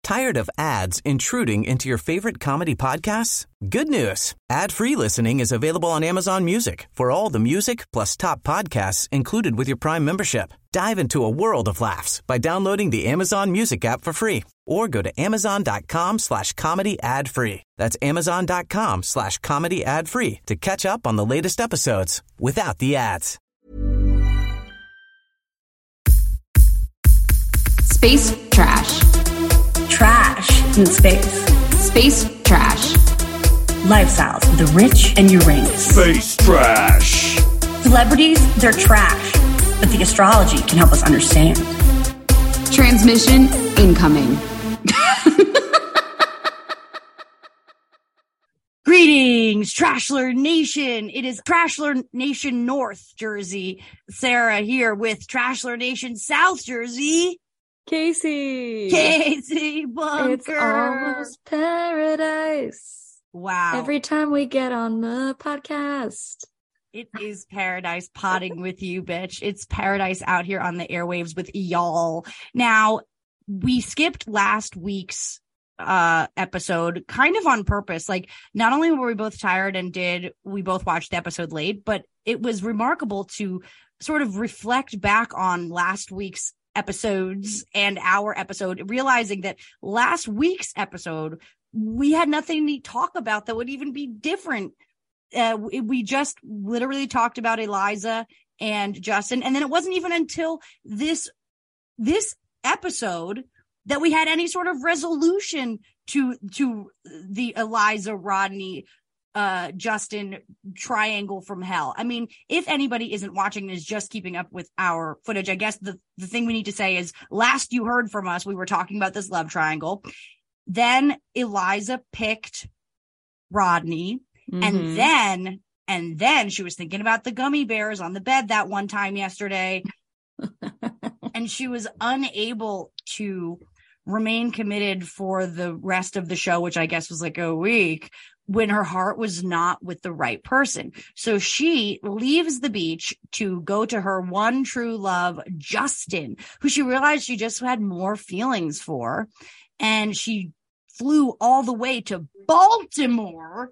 Tired of ads intruding into your favorite comedy podcasts? Good news. Ad-free listening is available on Amazon Music for all the music plus top podcasts included with your Prime membership. Dive into a world of laughs by downloading the Amazon Music app for free or go to amazon.com/comedy ad-free. That's amazon.com/comedy ad-free to catch up on the latest episodes without the ads. Space trash. Trash in space. Space trash. Lifestyles of the rich and Uranus. Space trash. Celebrities, they're trash, but the astrology can help us understand. Transmission incoming. Greetings, Trashler Nation. It is Trashler Nation North Jersey. Sarah here with Trashler Nation South Jersey. Casey Bunker. It's almost paradise. Wow. Every time we get on the podcast. It is paradise potting with you, bitch. It's paradise out here on the airwaves with y'all. Now, we skipped last week's episode kind of on purpose. Like, not only were we both tired and we both watched the episode late, but it was remarkable to sort of reflect back on last week's episodes and our episode, realizing that last week's episode, we had nothing to talk about that would even be different. We just literally talked about Eliza and Justin. And then it wasn't even until this episode that we had any sort of resolution to the Eliza, Rodney, Justin triangle from hell. I mean, if anybody isn't watching and is just keeping up with our footage, I guess the thing we need to say is last you heard from us, we were talking about this love triangle. Then Eliza picked Rodney. Mm-hmm. And then she was thinking about the gummy bears on the bed that one time yesterday. And she was unable to remain committed for the rest of the show, which I guess was like a week, when her heart was not with the right person. So she leaves the beach to go to her one true love, Justin, who she realized she just had more feelings for. And she flew all the way to Baltimore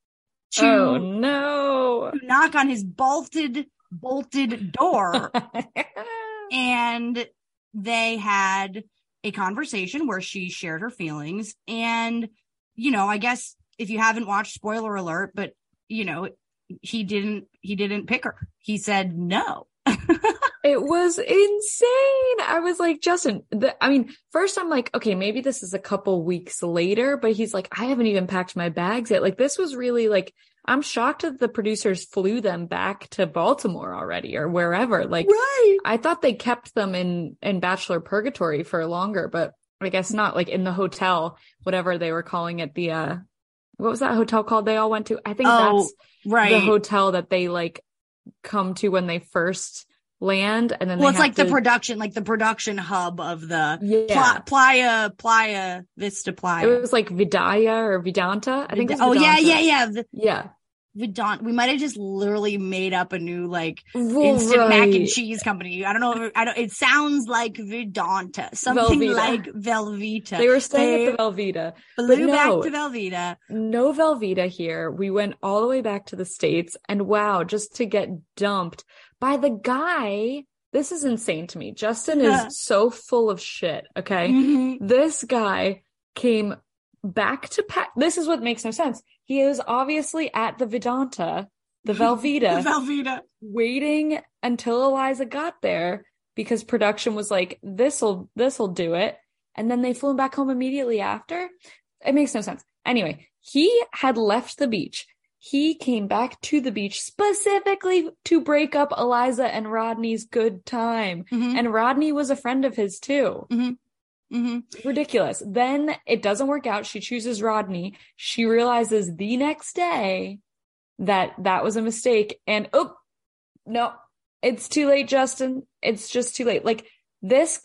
to knock on his bolted door. And they had a conversation where she shared her feelings. And, you know, I guess if you haven't watched, spoiler alert, but, you know, he didn't pick her. He said no. It was insane. I was like, Justin, first I'm like, okay, maybe this is a couple weeks later, but he's like, I haven't even packed my bags yet. Like, this was really like, I'm shocked that the producers flew them back to Baltimore already or wherever. Like, right. I thought they kept them in Bachelor Purgatory for longer, but I guess not. Like in the hotel, whatever they were calling it, the, what was that hotel called they all went to? I think that's right. The hotel that they like come to when they first land, and then it's like the production hub of the Playa Vista Playa. It was like Vidaya or Vidanta. I think. Yeah. Vidant. We might have just literally made up a new instant mac and cheese company. I don't know. It sounds like Vidanta, something Velveeta. Like Velveeta. They were staying at the Velveeta. Flew back to Velveeta. No Velveeta here. We went all the way back to the States, and wow, just to get dumped by the guy. This is insane to me. Justin is so full of shit. Okay, This guy came back to this is what makes no sense. He is obviously at the Vedanta, the Velveeta, waiting until Eliza got there because production was like, this'll do it. And then they flew him back home immediately after. It makes no sense. Anyway, he had left the beach. He came back to the beach specifically to break up Eliza and Rodney's good time. And Rodney was a friend of his too. Ridiculous. Then it doesn't work out. She chooses Rodney. She realizes the next day that was a mistake. And no, it's too late, Justin. It's just too late. Like this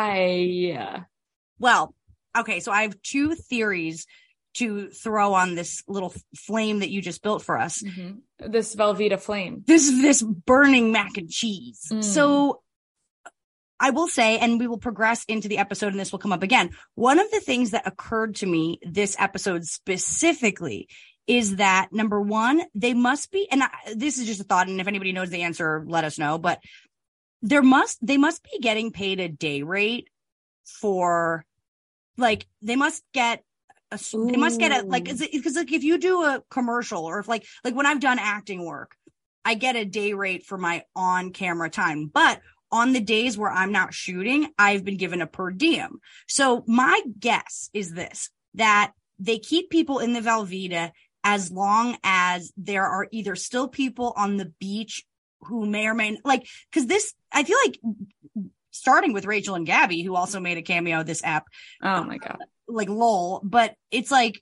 guy. Well, okay. So I have two theories to throw on this little flame that you just built for us. This Velveeta flame. This burning mac and cheese. So I will say, and we will progress into the episode and this will come up again. One of the things that occurred to me this episode specifically is that, number one, they must be, and this is just a thought, and if anybody knows the answer, let us know, but they must be getting paid a day rate for, like, they must get a, like, because like if you do a commercial or if like when I've done acting work, I get a day rate for my on camera time, but on the days where I'm not shooting, I've been given a per diem. So my guess is this, that they keep people in the Velveeta as long as there are either still people on the beach who may or may, like, because this, I feel like, starting with Rachel and Gabby, who also made a cameo this ep. Oh my God. Like, lol. But it's like,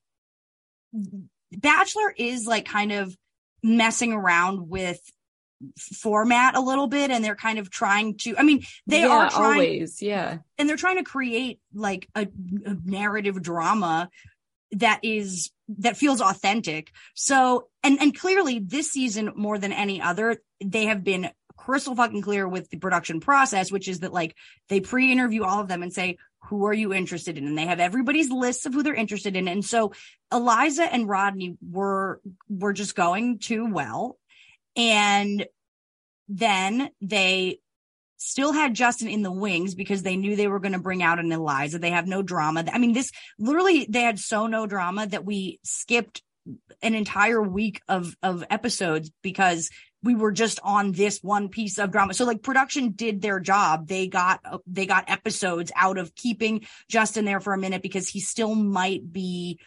Bachelor is like kind of messing around with format a little bit, and they're kind of trying to, I mean, they are trying, always, yeah, and they're trying to create like a narrative drama that feels authentic. So, and clearly this season, more than any other, they have been crystal fucking clear with the production process, which is that like they pre-interview all of them and say, who are you interested in? And they have everybody's lists of who they're interested in. And so Eliza and Rodney were just going too well. And then they still had Justin in the wings because they knew they were going to bring out an Eliza. They have no drama. I mean, this literally, they had so no drama that we skipped an entire week of episodes because we were just on this one piece of drama. So like, production did their job. They got episodes out of keeping Justin there for a minute because he still might be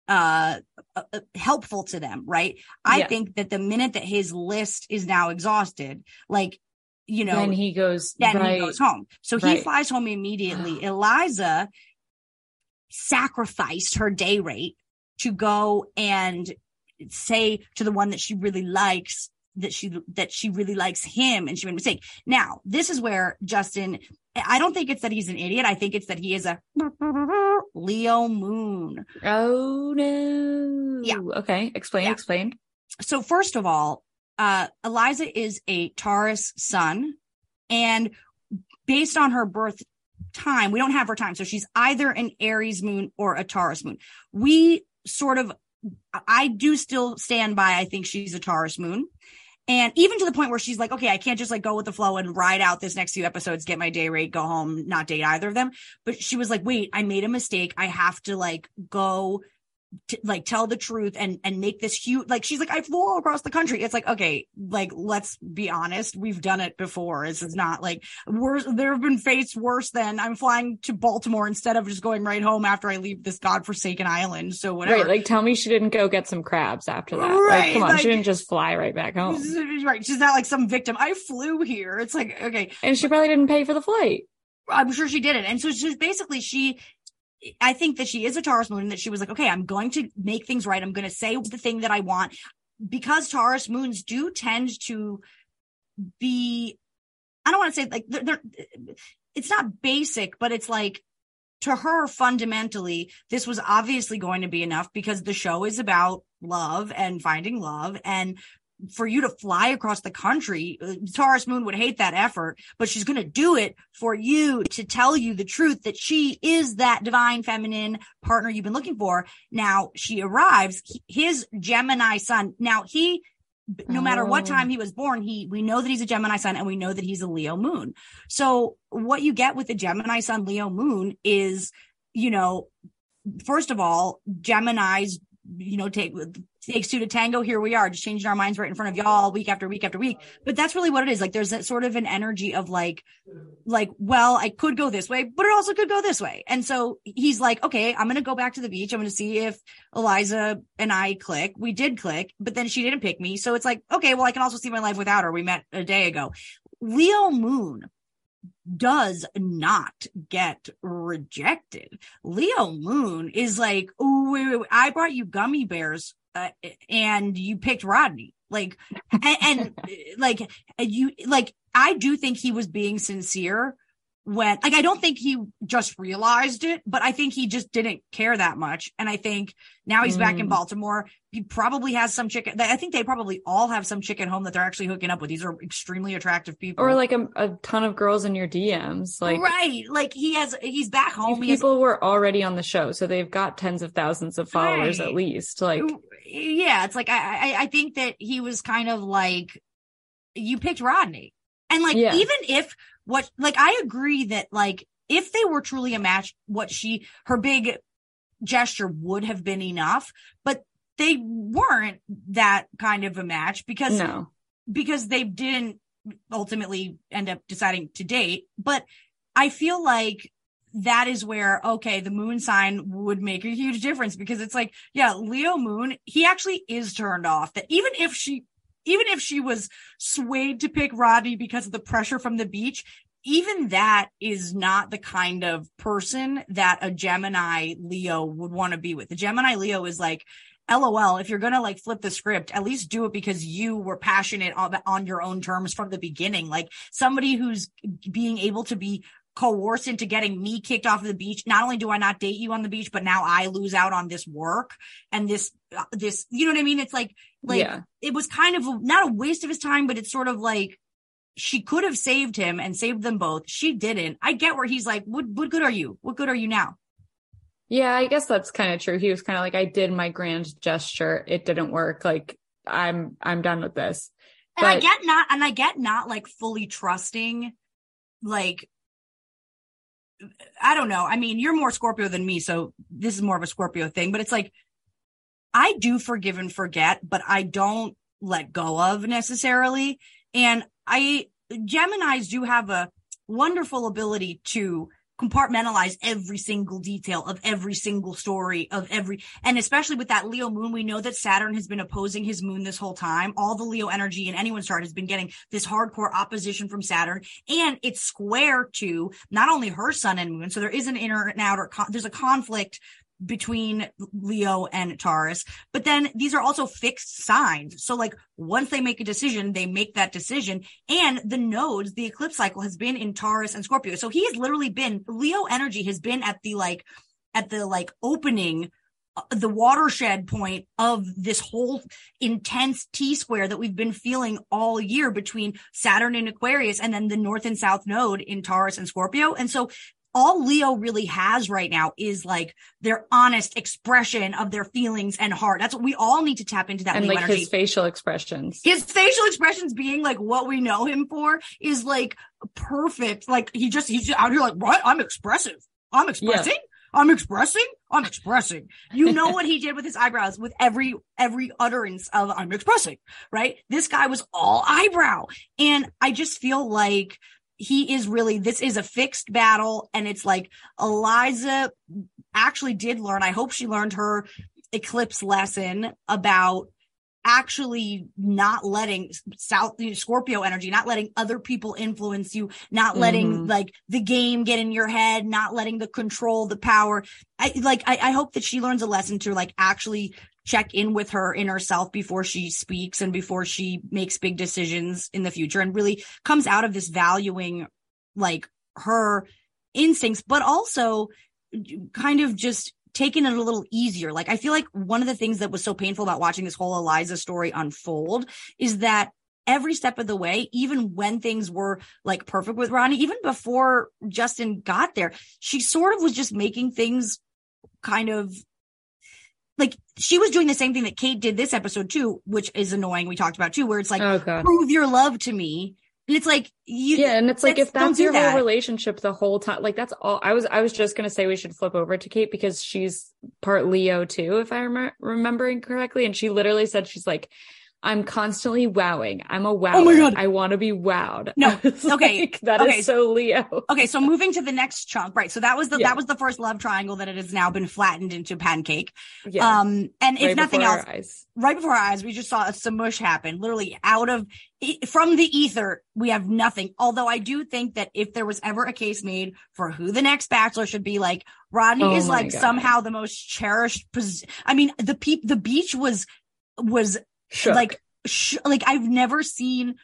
helpful to them, right? I think that the minute that his list is now exhausted, like, you know, then he goes home. So he flies home immediately. Eliza sacrificed her day rate to go and say to the one that she really likes that she really likes him, and she made a mistake. Now, this is where Justin, I don't think it's that he's an idiot. I think it's that he is a Leo moon. Oh no. Yeah. Okay. Explain. So first of all, Eliza is a Taurus sun, and based on her birth time, we don't have her time. So she's either an Aries moon or a Taurus moon. I do still stand by, I think she's a Taurus moon. And even to the point where she's like, okay, I can't just like go with the flow and ride out this next few episodes, get my day rate, go home, not date either of them. But she was like, wait, I made a mistake. I have to like go to, like, tell the truth and make this huge, like, she's like, I flew all across the country. It's like, okay, like, let's be honest. We've done it before. This is not like worse. There have been fates worse than I'm flying to Baltimore instead of just going right home after I leave this godforsaken island. So whatever. Right. Like, tell me she didn't go get some crabs after that. Right. Like, come on. Like, she didn't just fly right back home. Right. She's not like some victim. I flew here. It's like, okay. And she probably didn't pay for the flight. I'm sure she didn't. And so basically I think that she is a Taurus moon, and that she was like, okay, I'm going to make things right. I'm going to say the thing that I want, because Taurus moons do tend to be, I don't want to say like, it's not basic, but it's like, to her, fundamentally, this was obviously going to be enough because the show is about love and finding love. And for you to fly across the country, Taurus moon would hate that effort, but she's going to do it for you, to tell you the truth that she is that divine feminine partner you've been looking for. Now she arrives, his Gemini sun. Now no matter what time he was born, we know that he's a Gemini sun, and we know that he's a Leo moon. So what you get with the Gemini sun, Leo moon is, you know, first of all, Geminis, you know, takes two to tango. Here we are, just changing our minds right in front of y'all week after week after week. But that's really what it is. Like, there's that sort of an energy of like, well, I could go this way, but it also could go this way. And so he's like, okay, I'm going to go back to the beach. I'm going to see if Eliza and I click. We did click, but then she didn't pick me. So it's like, okay, well, I can also see my life without her. We met a day ago. Leo moon does not get rejected. Leo moon is like, oh, wait, I brought you gummy bears and you picked Rodney. Like, and like, you, like, I do think he was being sincere when, like, I don't think he just realized it, but I think he just didn't care that much. And I think now he's back in Baltimore. He probably has some chick. I think they probably all have some chick at home that they're actually hooking up with. These are extremely attractive people. Or like a ton of girls in your DMs. Like, right. Like he's back home. People were already on the show, so they've got tens of thousands of followers at least. Like, yeah, it's like, I think that he was kind of like, you picked Rodney. And like, even if I agree that like, if they were truly a match, her big gesture would have been enough, but they weren't that kind of a match because they didn't ultimately end up deciding to date. But I feel like that is where, okay, the moon sign would make a huge difference, because it's like, yeah, Leo Moon, he actually is turned off. That even if she was swayed to pick Rodney because of the pressure from the beach, even that is not the kind of person that a Gemini Leo would want to be with. The Gemini Leo is like, LOL, if you're going to like flip the script, at least do it because you were passionate on your own terms from the beginning. Like somebody who's being able to be coerced into getting me kicked off of the beach. Not only do I not date you on the beach, but now I lose out on this work and this, you know what I mean? It's like It was kind of not a waste of his time, but it's sort of like, she could have saved him and saved them both. She didn't. I get where he's like, what good are you? What good are you now? Yeah, I guess that's kind of true. He was kind of like, I did my grand gesture. It didn't work. Like, I'm done with this. And I get not like fully trusting, like, I don't know. I mean, you're more Scorpio than me, so this is more of a Scorpio thing, but it's like, I do forgive and forget, but I don't let go of necessarily. And Geminis do have a wonderful ability to compartmentalize every single detail of every single story and especially with that Leo moon, we know that Saturn has been opposing his moon this whole time. All the Leo energy in anyone's chart has been getting this hardcore opposition from Saturn, and it's square to not only her sun and moon. So there is an inner and outer, there's a conflict between Leo and Taurus, but then these are also fixed signs. So like once they make a decision, they make that decision, and the nodes, the eclipse cycle has been in Taurus and Scorpio. So he has literally been, Leo energy has been at the opening, the watershed point of this whole intense T-square that we've been feeling all year between Saturn and Aquarius, and then the North and South node in Taurus and Scorpio. And so all Leo really has right now is like their honest expression of their feelings and heart. That's what we all need to tap into, that and Leo like energy. His facial expressions. His facial expressions being like what we know him for is like perfect. Like he's just out here like, what? I'm expressive. I'm expressing. Yeah. I'm expressing. You know what he did with his eyebrows, with every utterance of I'm expressing, right? This guy was all eyebrow. And I just feel like this is a fixed battle. And it's like Eliza actually did learn, I hope she learned her eclipse lesson about actually not letting Scorpio energy, not letting other people influence you, not letting like the game get in your head, not letting the control, the power. I hope that she learns a lesson to like actually check in with her inner self before she speaks and before she makes big decisions in the future, and really comes out of this valuing like her instincts, but also kind of just taking it a little easier. Like, I feel like one of the things that was so painful about watching this whole Eliza story unfold is that every step of the way, even when things were like perfect with Ronnie, even before Justin got there, she sort of was just making things kind of like, she was doing the same thing that Kate did this episode too, which is annoying. We talked about too, where it's like, prove your love to me. And it's like, and it's like, if that's your whole relationship the whole time, like that's all. I was just going to say we should flip over to Kate because she's part Leo too, if I'm remembering correctly. And she literally said, she's like, I'm constantly wowing. I'm a wower. Oh my God. I want to be wowed. No. Okay. Like, that is so Leo. Okay. So moving to the next chunk, right? So that was the first love triangle that it has now been flattened into pancake. Yeah. And if nothing else, right before our eyes, we just saw a smush happen, literally from the ether. We have nothing. Although I do think that if there was ever a case made for who the next bachelor should be, like Rodney is like somehow the most cherished. I mean, the beach was shook. Like I've never seen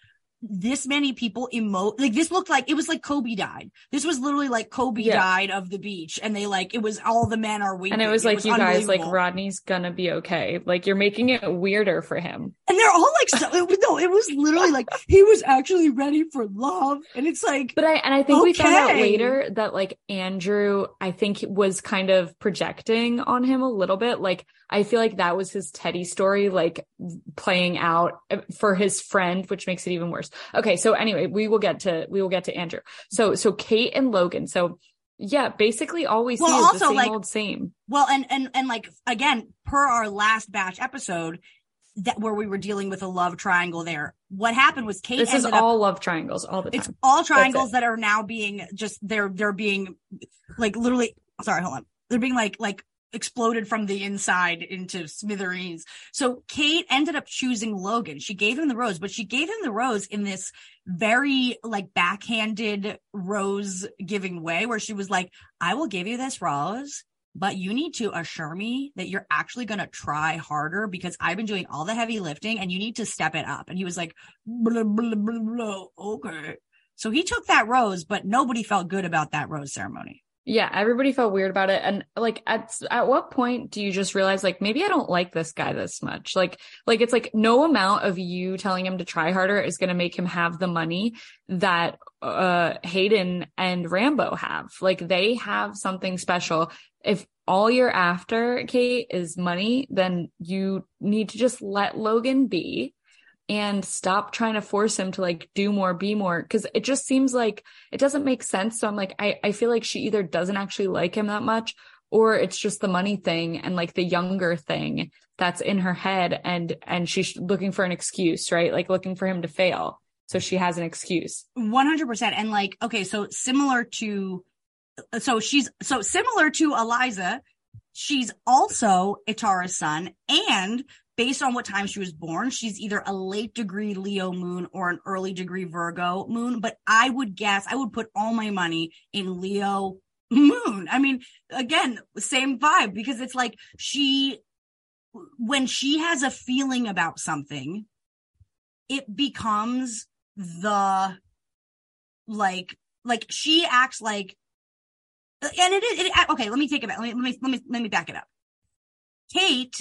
this many people emote, like this looked like, it was like Kobe died. This was literally like Kobe died of the beach, and they like, it was all the men are weeping. And it was like, you guys, like, Rodney's gonna be okay. Like, you're making it weirder for him. And they're all like, it was literally like, he was actually ready for love. And it's like, but I think we found out later that like Andrew, I think was kind of projecting on him a little bit. Like, I feel like that was his Teddy story, like playing out for his friend, which makes it even worse. Okay. So anyway, we will get to Andrew. So Kate and Logan. So yeah, basically all we see is the same old same. Well, and like, again, per our last batch episode, that where we were dealing with a love triangle there. What happened was Kate. This is all love triangles all the time. It's all triangles that are now being just, they're being like literally, sorry, hold on. They're being like exploded from the inside into smithereens. So Kate ended up choosing Logan. She gave him the rose, but she gave him the rose in this very like backhanded rose giving way where she was like, I will give you this rose, but you need to assure me that you're actually going to try harder because I've been doing all the heavy lifting and you need to step it up. And he was like, blah, blah, blah, blah, okay. So he took that rose, but nobody felt good about that rose ceremony. Yeah, everybody felt weird about it. And like, at what point do you just realize, like, maybe I don't like this guy this much? Like it's like no amount of you telling him to try harder is going to make him have the money that Hayden and Rambo have. Like, they have something special. If all you're after, Kate, is money, then you need to just let Logan be and stop trying to force him to like do more, be more. Cause it just seems like it doesn't make sense. So I'm like, I feel like she either doesn't actually like him that much, or it's just the money thing and like the younger thing that's in her head. And she's looking for an excuse, right? Like looking for him to fail. So she has an excuse. 100%. And like, okay, so similar to Eliza, she's also Itara's son, and based on what time she was born, she's either a late degree Leo moon or an early degree Virgo moon. But I would put all my money in Leo moon. I mean, again, same vibe, because it's like when she has a feeling about something, it becomes the like she acts like, and it okay, let me take it back. Let me back it up. Kate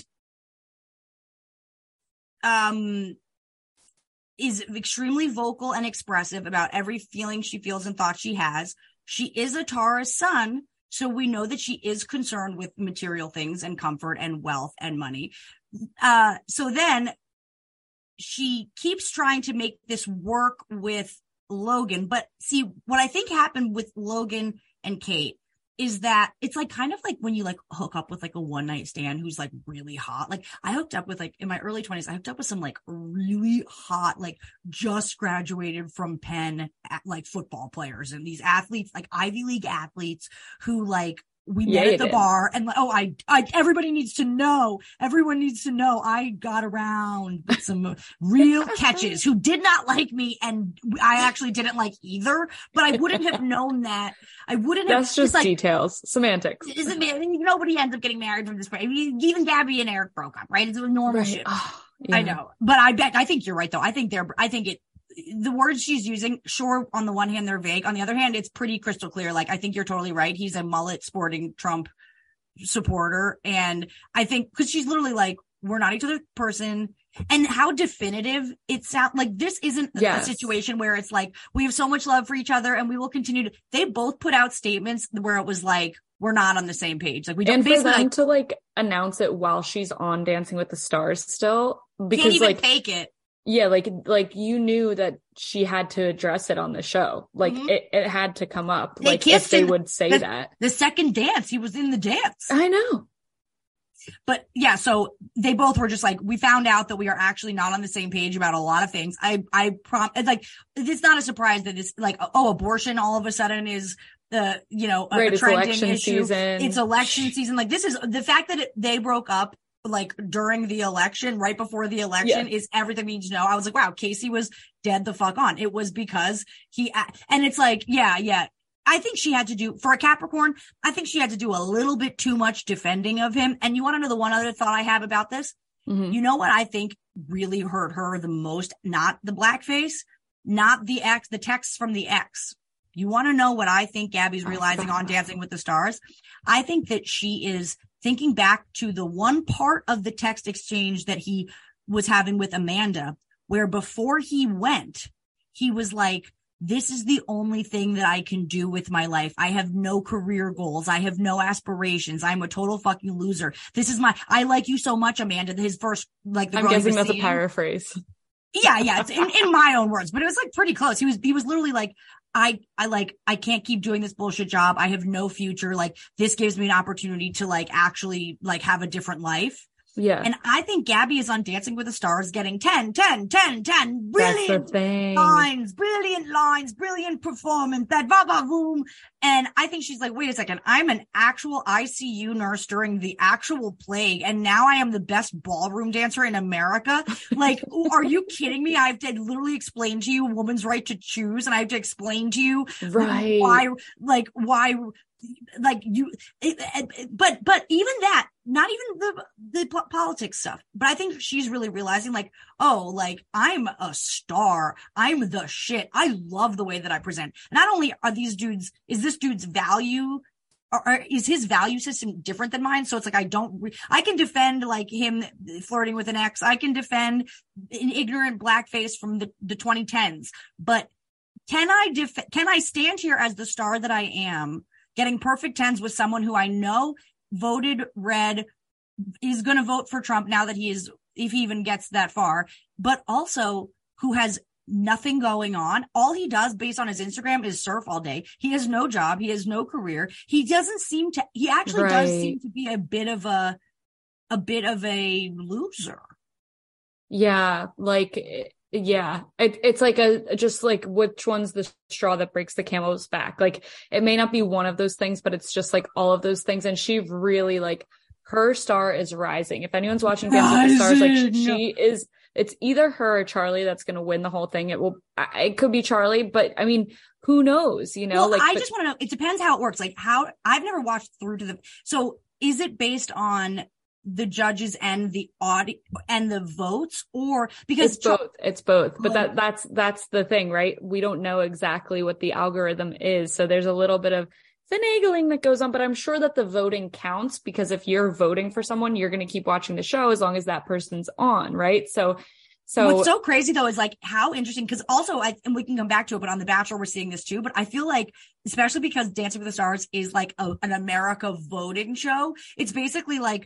is extremely vocal and expressive about every feeling she feels and thought she has. She is Tara's son, so we know that she is concerned with material things and comfort and wealth and money. So then she keeps trying to make this work with Logan. But see, what I think happened with Logan and Kate is that it's like kind of like when you like hook up with like a one night stand who's like really hot. Like I hooked up with like in my early 20s, I hooked up with some like really hot, like just graduated from Penn like football players and these athletes, like Ivy League athletes who like we met at the bar and like, I everybody needs to know. Everyone needs to know I got around with some real catches who did not like me. And I actually didn't like either, but I wouldn't have known that. I wouldn't have. That's just like, details, semantics. Nobody ends up getting married from this point. I mean, even Gabby and Eric broke up, right? It's a normal shit. Oh, yeah. I know, but I think you're right though. I think the words she's using, sure, on the one hand, they're vague. On the other hand, it's pretty crystal clear. Like, I think you're totally right. He's a mullet sporting Trump supporter. And I think, cause she's literally like, we're not each other's person. And how definitive it sounds like this isn't a situation where it's like, we have so much love for each other and we will continue to, they both put out statements where it was like, we're not on the same page. Like we don't, and for them to like announce it while she's on Dancing with the Stars still, because can't even like fake it. Yeah, like you knew that she had to address it on the show. Like it had to come up. They like if they would say that. The second dance, he was in the dance. I know. But yeah, so they both were just like, we found out that we are actually not on the same page about a lot of things. It's like, it's not a surprise that it's like, abortion all of a sudden is a trending issue. Season. It's election season. Like this is the fact that they broke up like during the election, right before the election is everything we need to know. I was like, wow, Casey was dead the fuck on. It was because and it's like, yeah. I think she had to do, for a Capricorn, I think she had to do a little bit too much defending of him. And you want to know the one other thought I have about this? Mm-hmm. You know what I think really hurt her the most? Not the blackface, not the texts from the ex. You want to know what I think Gabby's realizing on Dancing with the Stars? I think that she is thinking back to the one part of the text exchange that he was having with Amanda, where before he went, he was like, this is the only thing that I can do with my life. I have no career goals. I have no aspirations. I'm a total fucking loser. I like you so much, Amanda. His first, like, I'm guessing that's a paraphrase. Yeah. It's in my own words, but it was like pretty close. He was literally like, I can't keep doing this bullshit job. I have no future. Like, this gives me an opportunity to like actually like have a different life. Yeah. And I think Gabby is on Dancing with the Stars getting 10. Brilliant lines, brilliant performance, that va-va-voom. And I think she's like, wait a second, I'm an actual ICU nurse during the actual plague. And now I am the best ballroom dancer in America. Like, are you kidding me? I have to literally explain to you a woman's right to choose. And I have to explain to you why, like you, but even that, not even the politics stuff, but I think she's really realizing like, oh, like I'm a star. I'm the shit. I love the way that I present. Not only are these dudes, is this dude's value or is his value system different than mine? So it's like, I can defend like him flirting with an ex. I can defend an ignorant blackface from the 2010s, but can I stand here as the star that I am, getting perfect tens with someone who I know voted red, is going to vote for Trump now that if he even gets that far, but also who has nothing going on. All he does based on his Instagram is surf all day. He has no job. He has no career. He actually does seem to be a bit of a loser. Yeah. Like, yeah, it's like just like which one's the straw that breaks the camel's back. Like it may not be one of those things, but it's just like all of those things. And she really like her star is rising. If anyone's watching Dancing with the Stars, like she is, it's either her or Charlie that's going to win the whole thing. It could be Charlie, but I mean, who knows, you know? Well, I just want to know, it depends how it works. Like I've never watched through to so is it based on the judges and the audio and the votes, or because it's both, but that's the thing, right? We don't know exactly what the algorithm is. So there's a little bit of finagling that goes on, but I'm sure that the voting counts, because if you're voting for someone, you're going to keep watching the show as long as that person's on, right? So what's so crazy though is like how interesting, because also and we can come back to it, but on The Bachelor we're seeing this too. But I feel like, especially because Dancing with the Stars is like an America voting show, it's basically like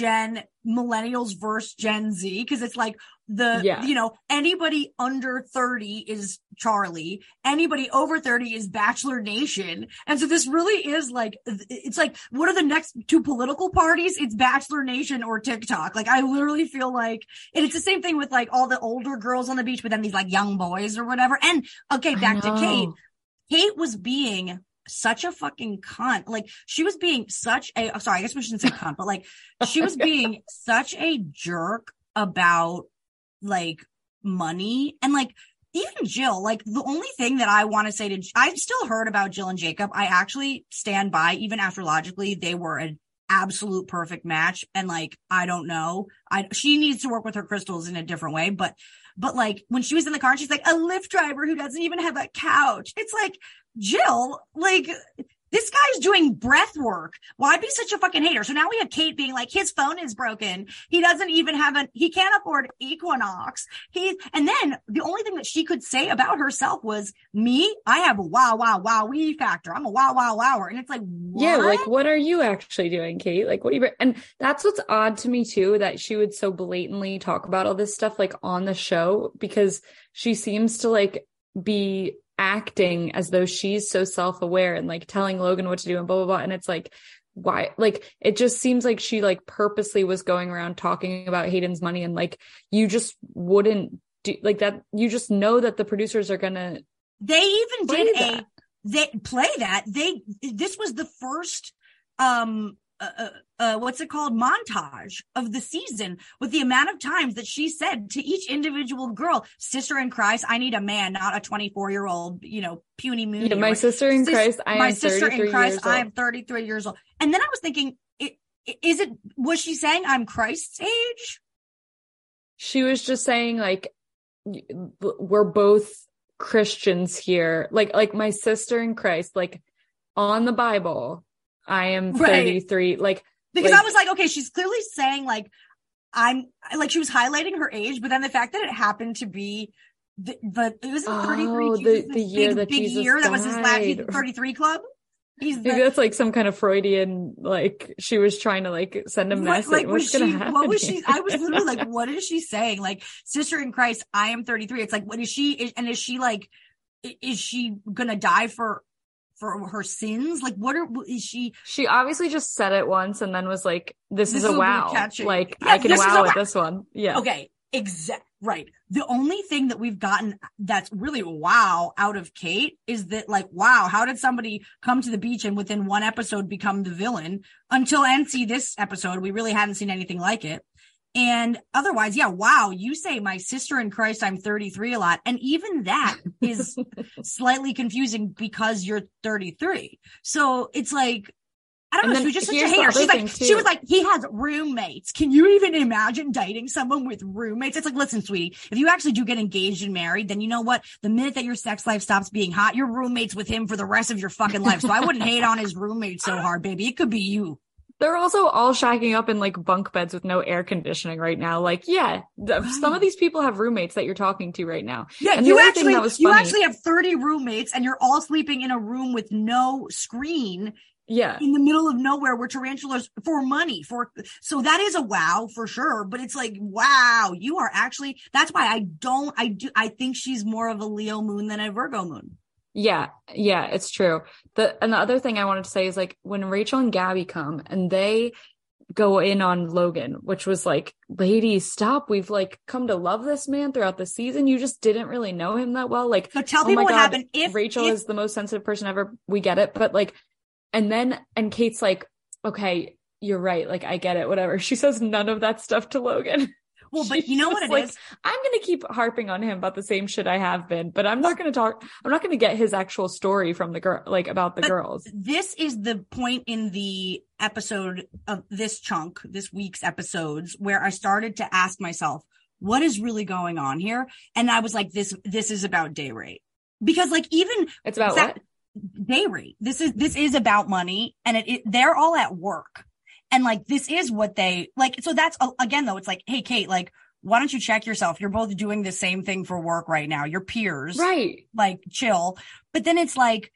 millennials versus Gen Z, because it's like you know, anybody under 30 is Charlie, anybody over 30 is Bachelor Nation. And so this really is like, it's like, what are the next two political parties? It's Bachelor Nation or TikTok. Like I literally feel like, and it's the same thing with like all the older girls on the beach, but then these like young boys or whatever. And okay, back to Kate. Kate was being such a fucking cunt. Like she was being sorry, I guess we shouldn't say cunt, but like she was being such a jerk about like money. And like even Jill, like the only thing that I want to say I've still heard about Jill and Jacob. I actually stand by, even astrologically, they were an absolute perfect match. And like, I don't know, she needs to work with her crystals in a different way, but like when she was in the car, she's like a Lyft driver who doesn't even have a couch. It's like, Jill, like this guy's doing breath work. Why be such a fucking hater? So now we have Kate being like, his phone is broken. He doesn't even he can't afford Equinox. And then the only thing that she could say about herself was, me, I have a wow-wee factor. I'm a wow-wow-wower. And it's like, what? Yeah, like what are you actually doing, Kate? Like what are you, and that's what's odd to me too, that she would so blatantly talk about all this stuff like on the show, because she seems to like be acting as though she's so self-aware and like telling Logan what to do and blah, blah, blah. And it's like, why? Like, it just seems like she like purposely was going around talking about Hayden's money, and like, you just wouldn't do like that. You just know that the producers are gonna. They even did this was the first, what's it called? Montage of the season, with the amount of times that she said to each individual girl, sister in Christ, I need a man, not a 24-year-old, you know, puny moody. Yeah, my sister in Christ, I am 33 years old. And then I was thinking, was she saying I'm Christ's age? She was just saying like, we're both Christians here, like my sister in Christ, like on the Bible, I am 33. Like, because I was like, okay, she's clearly saying like, I'm like, she was highlighting her age, but then the fact that it happened to be it was 33, the year that big Jesus year died. that was his last 33 club. Maybe that's like some kind of Freudian, like she was trying to like send a message. Like, What's gonna happen? What was she? I was literally like, what is she saying? Like, sister in Christ, I am 33. It's like, what is she? And is she like, is she gonna die for her sins? Like, is she? She obviously just said it once and then was like, this is a wow. Like, yeah, I can wow at this one. Yeah. Okay. Right. The only thing that we've gotten that's really wow out of Kate is that like, wow, how did somebody come to the beach and within one episode become the villain? Until NC this episode, we really hadn't seen anything like it. And otherwise, yeah, wow, you say my sister in Christ, I'm 33 a lot. And even that is slightly confusing because you're 33. So it's like, I don't know. She was just such a hater. She was like, he has roommates. Can you even imagine dating someone with roommates? It's like, listen, sweetie, if you actually do get engaged and married, then you know what? The minute that your sex life stops being hot, you're roommates with him for the rest of your fucking life. So I wouldn't hate on his roommate so hard, baby. It could be you. They're also all shacking up in like bunk beds with no air conditioning right now. Like, yeah, some of these people have roommates that you're talking to right now. Yeah, and you actually have 30 roommates and you're all sleeping in a room with no screen. Yeah. In the middle of nowhere where tarantulas for money so that is a wow for sure. But it's like, wow, you are actually, that's why I think she's more of a Leo moon than a Virgo moon. Yeah. Yeah, it's true. And the other thing I wanted to say is like when Rachel and Gabby come and they go in on Logan, which was like, ladies, stop. We've like come to love this man throughout the season. You just didn't really know him that well. Like, so tell people what happened. If Rachel is the most sensitive person ever, we get it. But like, and Kate's like, okay, you're right. Like, I get it. Whatever. She says none of that stuff to Logan. Well, but you know what it is? I'm going to keep harping on him about the same shit I have been, but I'm not going to get his actual story from the girl, like about the girls. This is the point in the episode of this week's episodes where I started to ask myself, what is really going on here? And I was like, this is about day rate. Because like, even it's about what? Day rate. This is about money and they're all at work. And like, this is what they like. So that's again, though, it's like, hey, Kate, like, why don't you check yourself? You're both doing the same thing for work right now. You're peers. Right. Like chill. But then it's like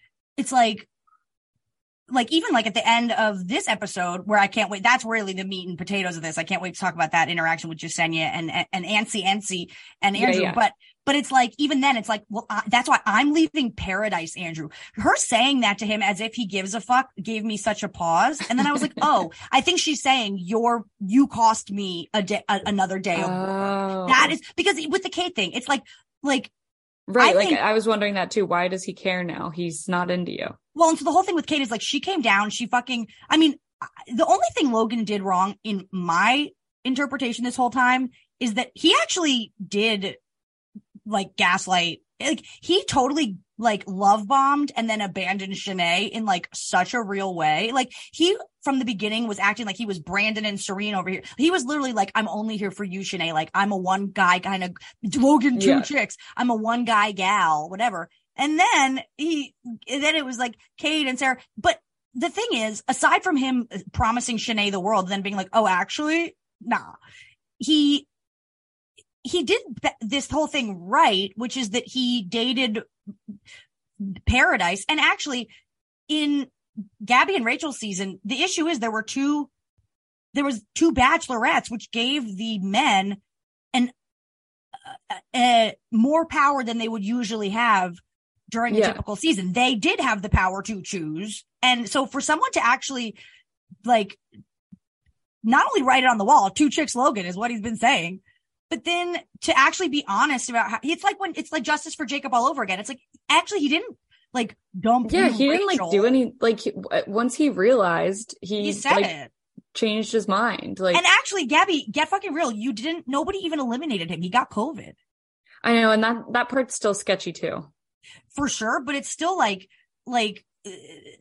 even like at the end of this episode where I can't wait, that's really the meat and potatoes of this. I can't wait to talk about that interaction with Jessenia and Ancy and Andrew. Yeah. But it's like, even then it's like, well, that's why I'm leaving paradise, Andrew. Her saying that to him as if he gives a fuck gave me such a pause. And then I was like, oh, I think she's saying you cost me another day of work. That is because with the Kate thing, it's like, right. I was wondering that too. Why does he care now? He's not into you. Well, and so the whole thing with Kate is like, she came down, I mean, the only thing Logan did wrong in my interpretation this whole time is that he actually did like gaslight. Like he totally like love bombed and then abandoned Shanae in like such a real way. Like he from the beginning was acting like he was Brandon and Serene over here. He was literally like, I'm only here for you, Shanae. Like I'm a one guy kind of Logan, two chicks. I'm a one guy gal, whatever. And then it was like Kate and Sarah. But the thing is, aside from him promising Shanae the world, then being like, oh, actually, nah, he did this whole thing right, which is that he dated Paradise. And actually in Gabby and Rachel's season, the issue is there was two bachelorettes, which gave the men more power than they would usually have during a typical season. They did have the power to choose. And so for someone to actually like not only write it on the wall, 2 chicks Logan is what he's been saying, but then to actually be honest about how it's like justice for Jacob all over again. It's like, actually, he didn't like dump. Yeah. He didn't like do any, like once he realized he said like, it. Changed his mind. Like, and actually, Gabby, get fucking real. Nobody even eliminated him. He got COVID. I know. And that part's still sketchy too. For sure. But it's still like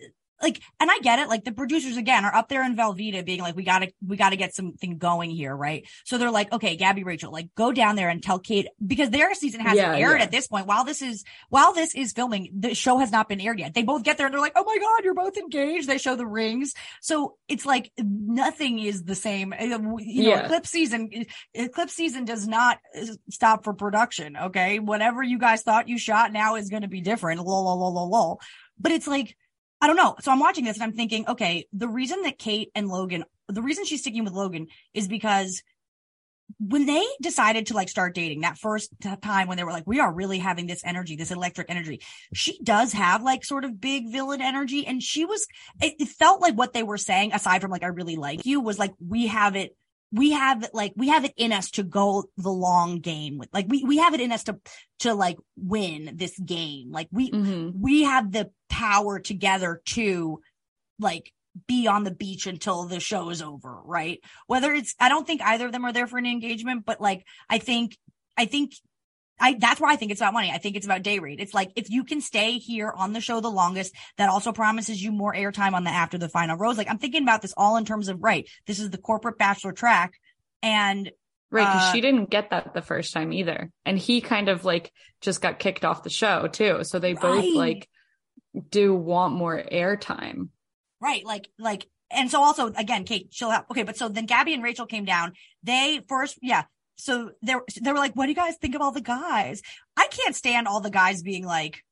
like, and I get it. Like the producers again are up there in Velveeta being like, we gotta get something going here. Right. So they're like, okay, Gabby, Rachel, like go down there and tell Kate, because their season hasn't aired at this point. While this is filming, the show has not been aired yet. They both get there and they're like, oh my God, you're both engaged. They show the rings. So it's like nothing is the same. Eclipse season does not stop for production. Okay. Whatever you guys thought you shot now is going to be different. Lol. But it's like, I don't know. So I'm watching this and I'm thinking, okay, the reason that Kate and Logan, the reason she's sticking with Logan is because when they decided to like start dating that first time when they were like, we are really having this energy, this electric energy, she does have like sort of big villain energy. And it felt like what they were saying, aside from like, I really like you, was like, we have it in us to go the long game with, like, we have it in us to like win this game. Like we have the power together to like be on the beach until the show is over. Right. I don't think either of them are there for an engagement, but like, I think that's why I think it's about money. I think it's about day rate. It's like, if you can stay here on the show the longest, that also promises you more airtime on the after the final rose. Like I'm thinking about this all in terms of, right, this is the corporate bachelor track. And right, because she didn't get that the first time either. And he kind of like just got kicked off the show too. So they both like do want more airtime. Right. Like, and so also again, Kate, she'll have, okay, but so then Gabby and Rachel came down. So they were like, what do you guys think of all the guys? I can't stand all the guys being like,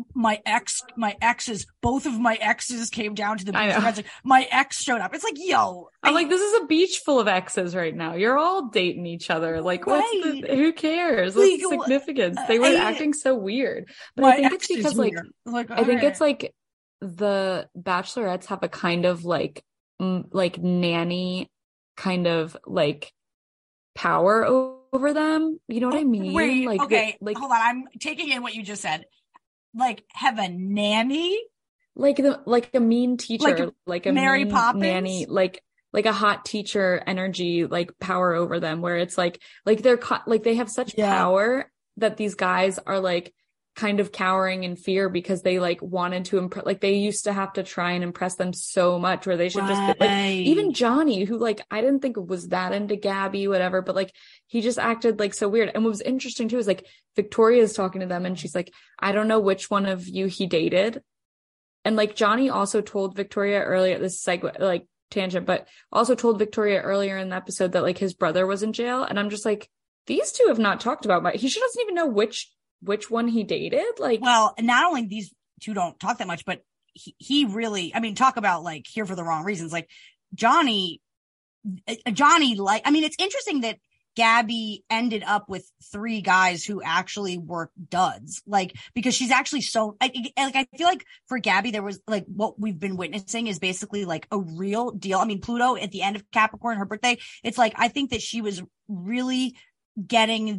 both of my exes came down to the beach. My ex showed up. It's like, yo. I'm like, this is a beach full of exes right now. You're all dating each other. Like, who cares? What's the significance? They were acting so weird. But I think it's because I think it's like the bachelorettes have a kind of like nanny kind of like power over them. You know what I mean? Wait, like, okay. Hold on. I'm taking in what you just said. Like have a nanny, like a mean teacher, like a Mary mean Poppins nanny, like a hot teacher energy, like power over them, where it's like they're like they have such power that these guys are like kind of cowering in fear because they like wanted to impress, like they used to have to try and impress them so much where they should just be, like even Johnny, who like I didn't think was that into Gabby, whatever, but like he just acted like so weird. And what was interesting too is like Victoria's talking to them and she's like, I don't know which one of you he dated. And like Johnny also told Victoria earlier, this segue, like tangent, but also told Victoria earlier in the episode that like his brother was in jail. And I'm just like, these two have not talked about he doesn't even know which one he dated. Like, well, not only these two don't talk that much, but he really, I mean, talk about like here for the wrong reasons. Like Johnny, like, I mean, it's interesting that Gabby ended up with 3 guys who actually were duds, like, because she's actually so like, I feel like for Gabby, there was like what we've been witnessing is basically like a real deal. I mean, Pluto at the end of Capricorn, her birthday, it's like, I think that she was really getting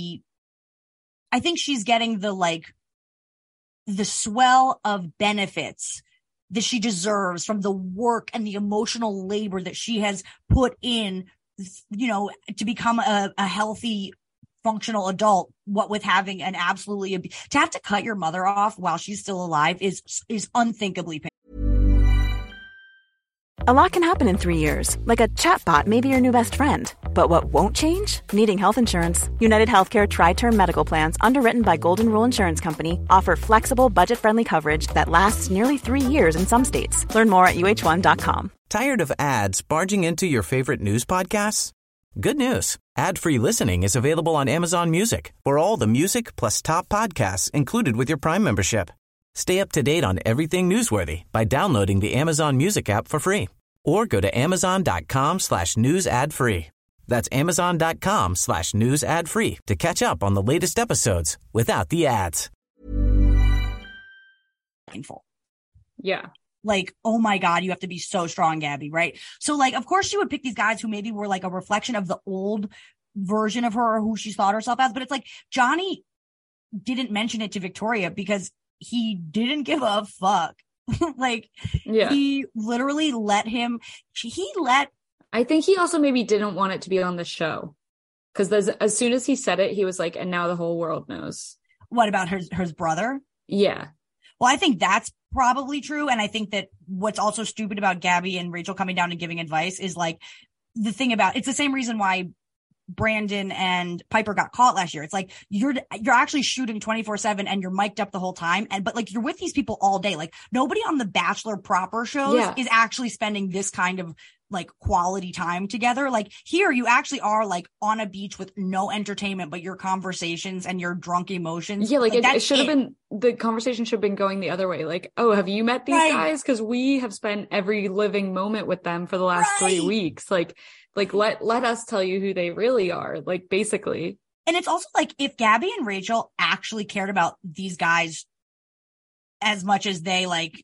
she's getting the swell of benefits that she deserves from the work and the emotional labor that she has put in, you know, to become a healthy, functional adult. What with having an absolutely, to have to cut your mother off while she's still alive is unthinkably painful. A lot can happen in 3 years, like a chatbot may be your new best friend. But what won't change? Needing health insurance. United Healthcare Tri-Term Medical Plans, underwritten by Golden Rule Insurance Company, offer flexible, budget-friendly coverage that lasts nearly 3 years in some states. Learn more at UH1.com. Tired of ads barging into your favorite news podcasts? Good news. Ad-free listening is available on Amazon Music for all the music plus top podcasts included with your Prime membership. Stay up to date on everything newsworthy by downloading the Amazon Music app for free or go to amazon.com/news ad free. That's amazon.com/news ad free to catch up on the latest episodes without the ads. Painful. Yeah. Like, oh my God, you have to be so strong, Gabby, right? So like, of course she would pick these guys who maybe were like a reflection of the old version of her or who she thought herself as. But it's like, Johnny didn't mention it to Victoria because he didn't give a fuck. Like, he literally I think he also maybe didn't want it to be on the show because as soon as he said it, he was like, and now the whole world knows. What about her brother? Yeah. Well, I think that's probably true. And I think that what's also stupid about Gabby and Rachel coming down and giving advice is like the thing about, it's the same reason why Brandon and Piper got caught last year. It's like you're actually shooting 24/7 and you're mic'd up the whole time. But like you're with these people all day. Like nobody on the Bachelor proper shows is actually spending this kind of like quality time together. Like here you actually are like on a beach with no entertainment but your conversations and your drunk emotions. Yeah, like it should have been, the conversation should have been going the other way. Like, oh, have you met these guys? Because we have spent every living moment with them for the last 3 weeks. Like let us tell you who they really are, like basically. And it's also like if Gabby and Rachel actually cared about these guys as much as they like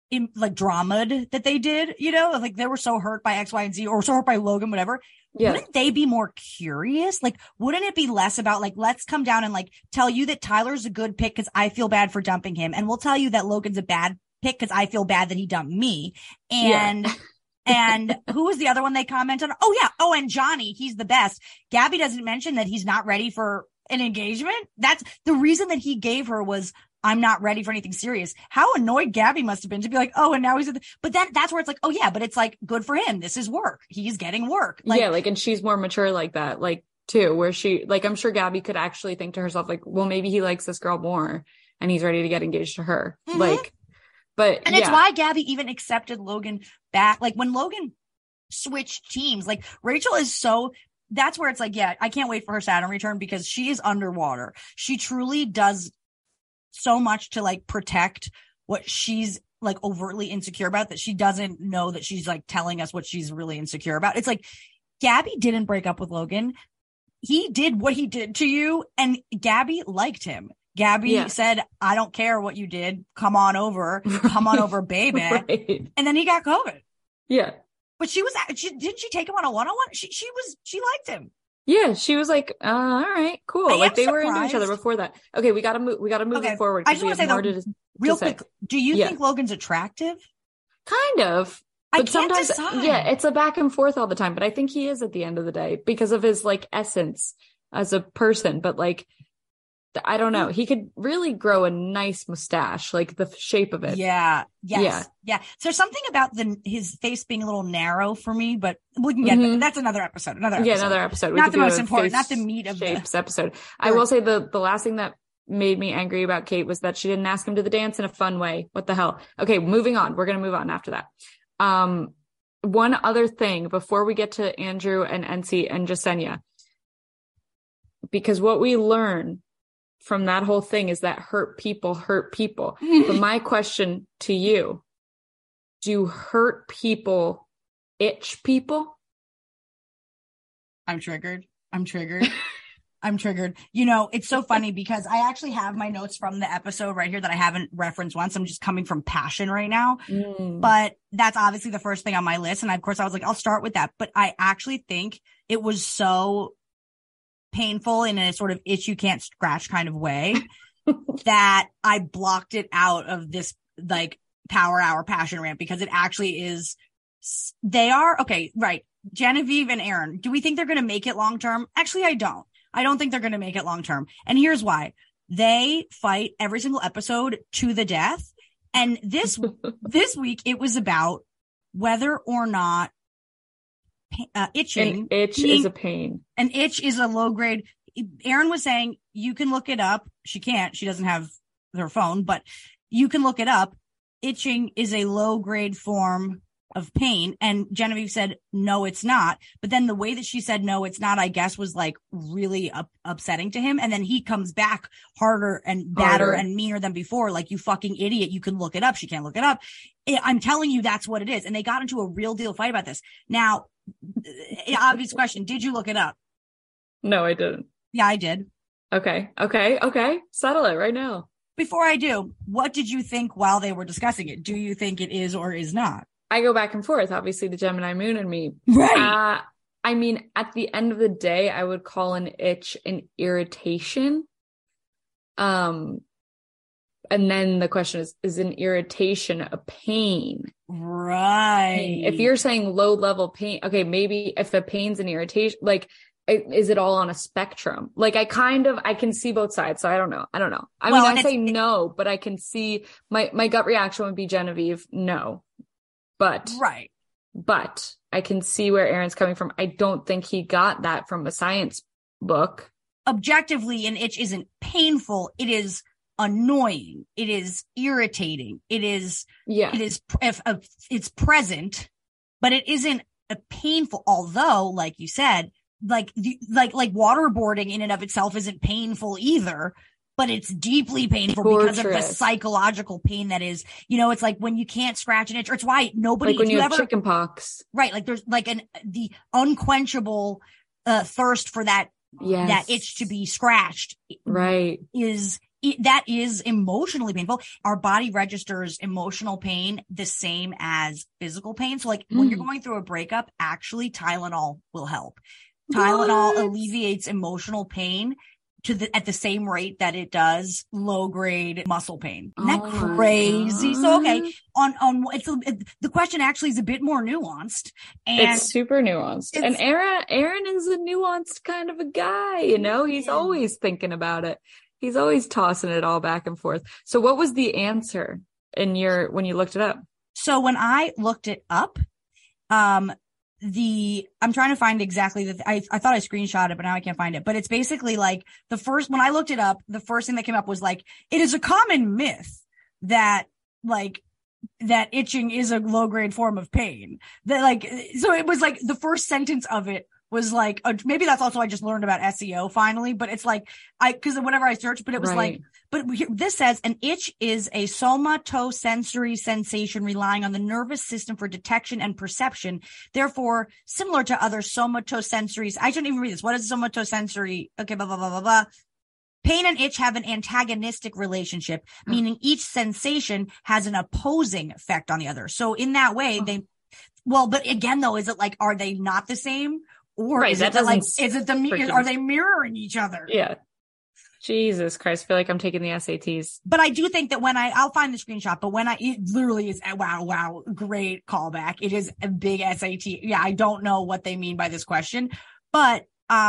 drama'd that they did, you know, like they were so hurt by X, Y, and Z or so hurt by Logan, whatever. Yeah. Wouldn't they be more curious? Like, wouldn't it be less about like, let's come down and like tell you that Tyler's a good pick because I feel bad for dumping him. And we'll tell you that Logan's a bad pick because I feel bad that he dumped me. And and who was the other one they commented on? Oh, yeah. Oh, and Johnny, he's the best. Gabby doesn't mention that he's not ready for an engagement. That's the reason that he gave her was, I'm not ready for anything serious. How annoyed Gabby must have been to be like, oh, and now he's, but then that's where it's like, oh yeah, but it's like good for him. This is work. He's getting work. Like, yeah. Like, and she's more mature like that, like too, where she, like, I'm sure Gabby could actually think to herself, like, well, maybe he likes this girl more and he's ready to get engaged to her. Mm-hmm. Like, but and it's why Gabby even accepted Logan back. Like when Logan switched teams, like Rachel is so, that's where it's like, yeah, I can't wait for her Saturn return because she is underwater. She truly does so much to like protect what she's like overtly insecure about that she doesn't know that she's like telling us what she's really insecure about. It's like Gabby didn't break up with Logan. He did what he did to you and Gabby liked him. Gabby said, I don't care what you did. Come on over, baby. Right. And then he got COVID. Yeah. But didn't she take him on a one-on-one? She liked him. Yeah, she was like, all right, cool. Like they were into each other before that. Okay, we gotta move it forward. I just want to say though, real quick, do you think Logan's attractive? Kind of. But sometimes, it's a back and forth all the time. But I think he is at the end of the day because of his like essence as a person. But like, I don't know. He could really grow a nice mustache, like the shape of it. Yeah. Yes. Yeah. So there's something about his face being a little narrow for me, but we can get that's another episode. Yeah, another episode. Not the most important, not the meat of shapes episode. I will say the last thing that made me angry about Kate was that she didn't ask him to the dance in a fun way. What the hell? Okay, moving on. We're going to move on after that. One other thing before we get to Andrew and NC and Jasenia, because what we learn from that whole thing is that hurt people. But my question to you, do hurt people itch people? I'm triggered. You know, it's so funny because I actually have my notes from the episode right here that I haven't referenced once. I'm just coming from passion right now. But that's obviously the first thing on my list. And of course I was like, I'll start with that. But I actually think it was so painful in a sort of itch you can't scratch kind of way that I blocked it out of this like power hour passion rant because it actually is. They are okay, right? Genevieve and Aaron. Do we think they're going to make it long term? Actually, I don't. I don't think they're going to make it long term. And here's why. They fight every single episode to the death. And this week it was about whether or not itching. An itch is a pain. An itch is a low grade. Aaron was saying you can look it up. She can't. She doesn't have her phone, but you can look it up. Itching is a low grade form of pain. And Genevieve said, no, it's not. But then the way that she said, no, it's not, I guess was like really upsetting to him. And then he comes back harder and badder and meaner than before. Like, you fucking idiot. You can look it up. She can't look it up. I'm telling you, that's what it is. And they got into a real deal fight about this. Now, obvious question. Did you look it up? No, I didn't. Yeah, I did. Okay. Settle it right now. Before I do, what did you think while they were discussing it? Do you think it is or is not? I go back and forth. Obviously, the Gemini moon and me. Right. I mean, at the end of the day, I would call an itch an irritation. And then the question is an irritation a pain? Right. If you're saying low level pain, okay, maybe if the pain's an irritation, like is it all on a spectrum? Like I can see both sides. So I don't know. I mean, I say no, but I can see my gut reaction would be Genevieve. No, but I can see where Aaron's coming from. I don't think he got that from a science book. Objectively, an itch isn't painful. It is annoying. It is irritating. It's present, but it isn't a painful, although like you said, like waterboarding in and of itself isn't painful either, but it's deeply painful because of the psychological pain that is, it's like when you can't scratch an itch, or it's why nobody, like when you have chicken pox, right? Like there's like the unquenchable thirst for that itch to be scratched, right? That is emotionally painful. Our body registers emotional pain the same as physical pain. So like when you're going through a breakup, actually Tylenol will help. Tylenol alleviates emotional pain at the same rate that it does low grade muscle pain. Isn't that crazy? So, okay. The question actually is a bit more nuanced, and it's super nuanced. And Aaron is a nuanced kind of a guy, he's always thinking about it. He's always tossing it all back and forth. So what was the answer when you looked it up? So when I looked it up, I'm trying to find exactly I thought I screenshot it, but now I can't find it. But it's basically like when I looked it up, the first thing that came up was like, it is a common myth that itching is a low grade form of pain. So it was like the first sentence of it was like, maybe that's also I just learned about SEO finally, but it's like because of whatever I searched, but it was like, but this says an itch is a somatosensory sensation relying on the nervous system for detection and perception. Therefore, similar to other somatosensories, I shouldn't even read this. What is somatosensory? Okay, blah, blah, blah, blah, blah. Pain and itch have an antagonistic relationship, meaning each sensation has an opposing effect on the other. So in that way, but again, though, is it like, are they not the same? Or are they mirroring each other? Yeah. Jesus Christ. I feel like I'm taking the SATs. But I do think that I'll find the screenshot, but it literally is, wow, great callback. It is a big SAT. Yeah. I don't know what they mean by this question, but,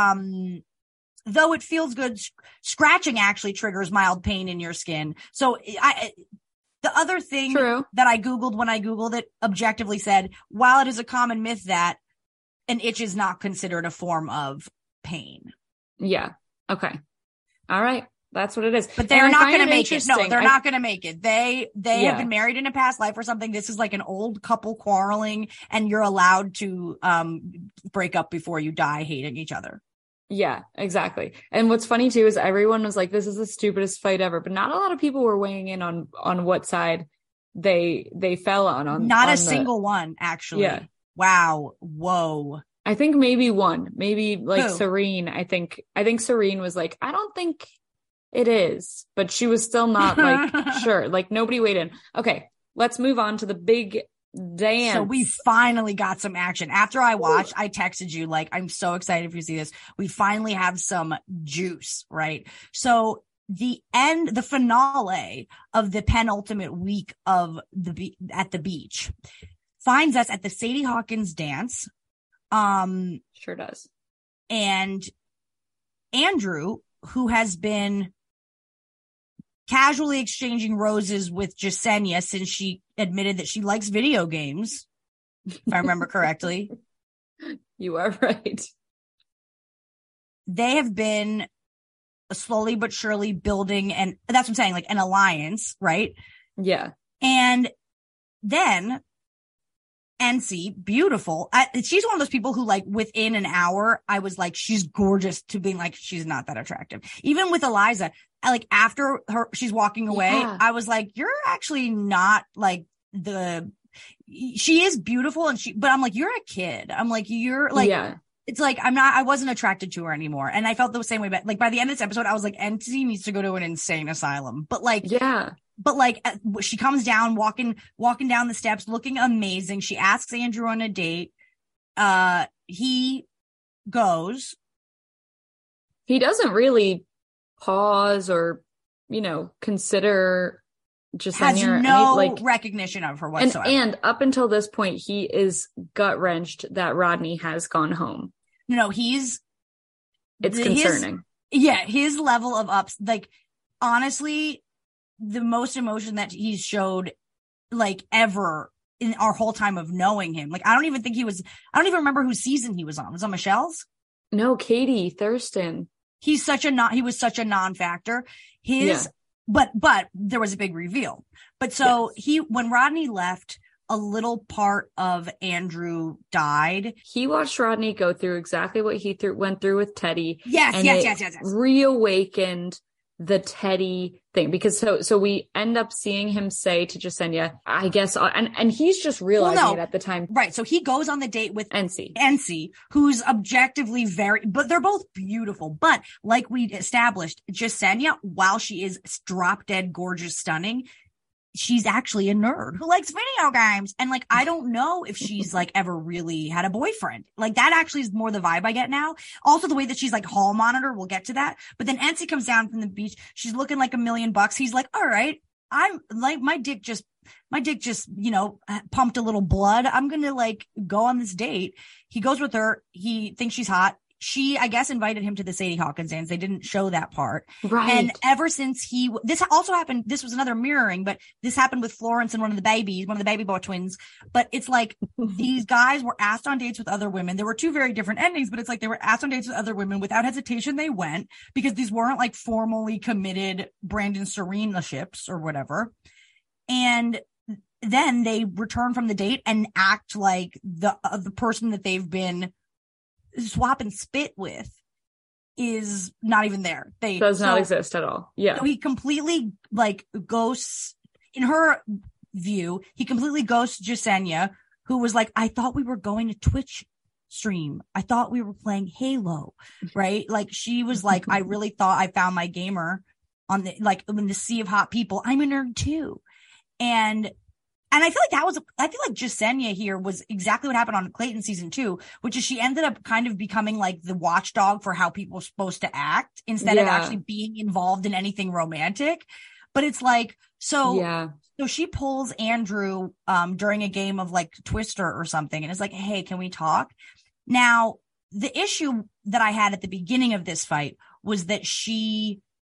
though it feels good, scratching actually triggers mild pain in your skin. So the other thing that I Googled when I Googled it objectively said, while it is a common myth that an itch is not considered a form of pain. Yeah. Okay. All right. That's what it is. But they're not going to make it. No, they're not going to make it. They have been married in a past life or something. This is like an old couple quarreling, and you're allowed to break up before you die hating each other. Yeah, exactly. And what's funny too is everyone was like, this is the stupidest fight ever, but not a lot of people were weighing in on what side they fell on. Not a single one, actually. Yeah. Wow. Whoa. I think maybe one, like who? Serene. I think Serene was like, I don't think it is, but she was still not like sure. Like nobody weighed in. Okay, let's move on to the big dance. So we finally got some action. After I watched, I texted you like, I'm so excited for you to see this. We finally have some juice, right? So the finale of the penultimate week of at the beach finds us at the Sadie Hawkins dance. Sure does. And Andrew, who has been casually exchanging roses with Jasenia since she admitted that she likes video games, if I remember correctly. You are right. They have been slowly but surely building, and that's what I'm saying, like an alliance, right? Yeah. And then NC, beautiful. She's one of those people who, like, within an hour, I was like, she's gorgeous, to being like, she's not that attractive. Even with Eliza, like, after she's walking away, I was like, you're actually not like she is beautiful, but I'm like, you're a kid. I'm like, you're like, it's like, I wasn't attracted to her anymore. And I felt the same way, but like by the end of this episode, I was like, NC needs to go to an insane asylum. But like, but like, she comes down, walking down the steps, looking amazing. She asks Andrew on a date. He goes. He doesn't really pause or, consider Jasenia. Has no recognition of her whatsoever. And up until this point, he is gut-wrenched that Rodney has gone home. No, he's It's concerning. His level of ups, like, honestly, the most emotion that he's showed, like, ever in our whole time of knowing him. Like, I don't even remember whose season he was on. Was it on Michelle's? No, Katie Thurston. He watched Rodney go through exactly what he went through with Teddy. Yes. Reawakened the Teddy thing, because so we end up seeing him say to Jessenia, I guess, and he's just realizing it at the time. Right. So he goes on the date with NC, who's objectively but they're both beautiful. But like we established, Jessenia, while she is drop dead gorgeous, stunning, she's actually a nerd who likes video games. And like, I don't know if she's like ever really had a boyfriend. Like, that actually is more the vibe I get now. Also the way that she's like hall monitor, we'll get to that. But then NC comes down from the beach. She's looking like $1 million. He's like, all right, I'm like, my dick just, pumped a little blood. I'm going to like go on this date. He goes with her. He thinks she's hot. She, I guess, invited him to the Sadie Hawkins dance. They didn't show that part. Right. And ever since this also happened, this was another mirroring, but this happened with Florence and one of the baby boy twins. But it's like these guys were asked on dates with other women. There were two very different endings, but it's like they were asked on dates with other women. Without hesitation, they went, because these weren't like formally committed Brandon Serena-ships or whatever. And then they return from the date and act like the person that they've been swap and spit with is not even there. Does not exist at all. Yeah. So he completely like ghosts, in her view, he completely ghosts Jessenia, who was like, I thought we were going to Twitch stream. I thought we were playing Halo, right? Like, she was like, I really thought I found my gamer in the sea of hot people. I'm a nerd too. And I feel like Jessenia here was exactly what happened on Clayton season 2, which is she ended up kind of becoming like the watchdog for how people are supposed to act instead of actually being involved in anything romantic. But it's like, so she pulls Andrew during a game of like Twister or something and is like, hey, can we talk? Now, the issue that I had at the beginning of this fight was that she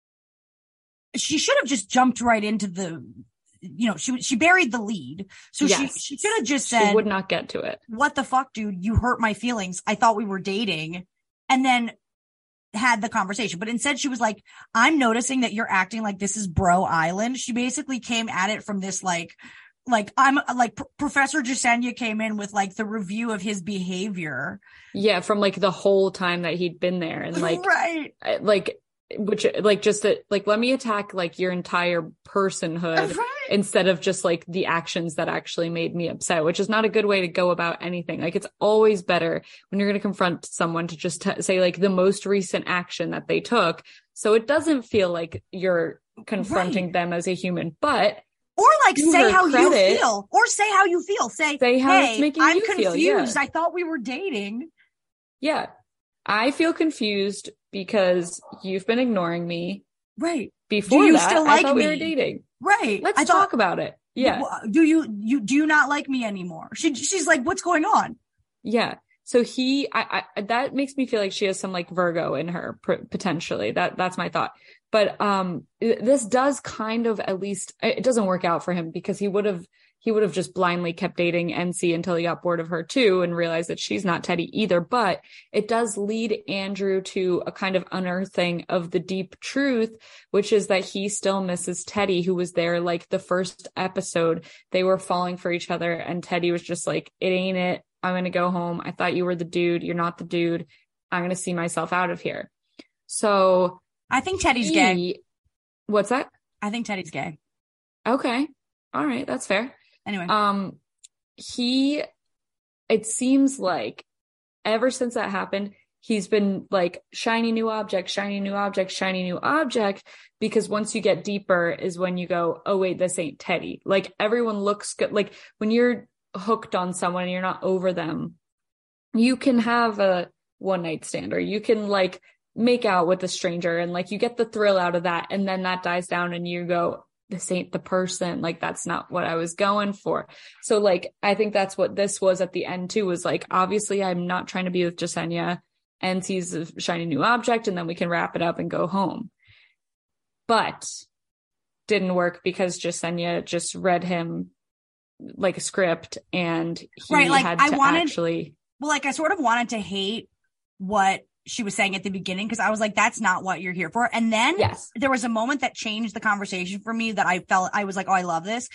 should have just jumped right into the, she buried the lead. So she should have just said, she would not get to it. What the fuck, dude? You hurt my feelings. I thought we were dating. And then had the conversation. But instead she was like, I'm noticing that you're acting like this is Bro Island. She basically came at it from this like I'm like Professor Jessenia came in with like the review of his behavior. Yeah. From like the whole time that he'd been there, and like, right. Like, which like just that, like, let me attack like your entire personhood instead of just like the actions that actually made me upset, which is not a good way to go about anything. Like, it's always better when you're going to confront someone to just say like the most recent action that they took, so it doesn't feel like you're confronting them as a human. But or like say how you feel, or say how you feel. Say how it's making you feel. I'm confused. I thought we were dating. Yeah. I feel confused because you've been ignoring me. Right. Before do you that, still like I thought me? We were dating. Right. Let's talk about it. Yeah. Do you not like me anymore? She's like, what's going on? Yeah. So I that makes me feel like she has some like Virgo in her potentially. That's my thought. But this does kind of, at least it doesn't work out for him, because he would have just blindly kept dating NC until he got bored of her too and realized that she's not Teddy either. But it does lead Andrew to a kind of unearthing of the deep truth, which is that he still misses Teddy, who was there like the first episode. They were falling for each other and Teddy was just like, it ain't it. I'm going to go home. I thought you were the dude. You're not the dude. I'm going to see myself out of here. So I think Teddy's gay. What's that? I think Teddy's gay. Okay. All right. That's fair. Anyway. It seems like ever since that happened, he's been like shiny new object, shiny new object, shiny new object, because once you get deeper is when you go, oh wait, this ain't Teddy. Like, everyone looks good. Like, when you're hooked on someone and you're not over them, you can have a one night stand, or you can like make out with a stranger and like you get the thrill out of that, and then that dies down and you go, this ain't the person. Like, that's not what I was going for. So like, I think that's what this was at the end too, was like, obviously I'm not trying to be with Jessenia. and sees a shiny new object, and then we can wrap it up and go home. But didn't work because Jessenia just read him like a script, and he had to actually. Well, like I sort of wanted to hate what she was saying at the beginning, because I was like, that's not what you're here for. And then there was a moment that changed the conversation for me that I was like, oh, I love this.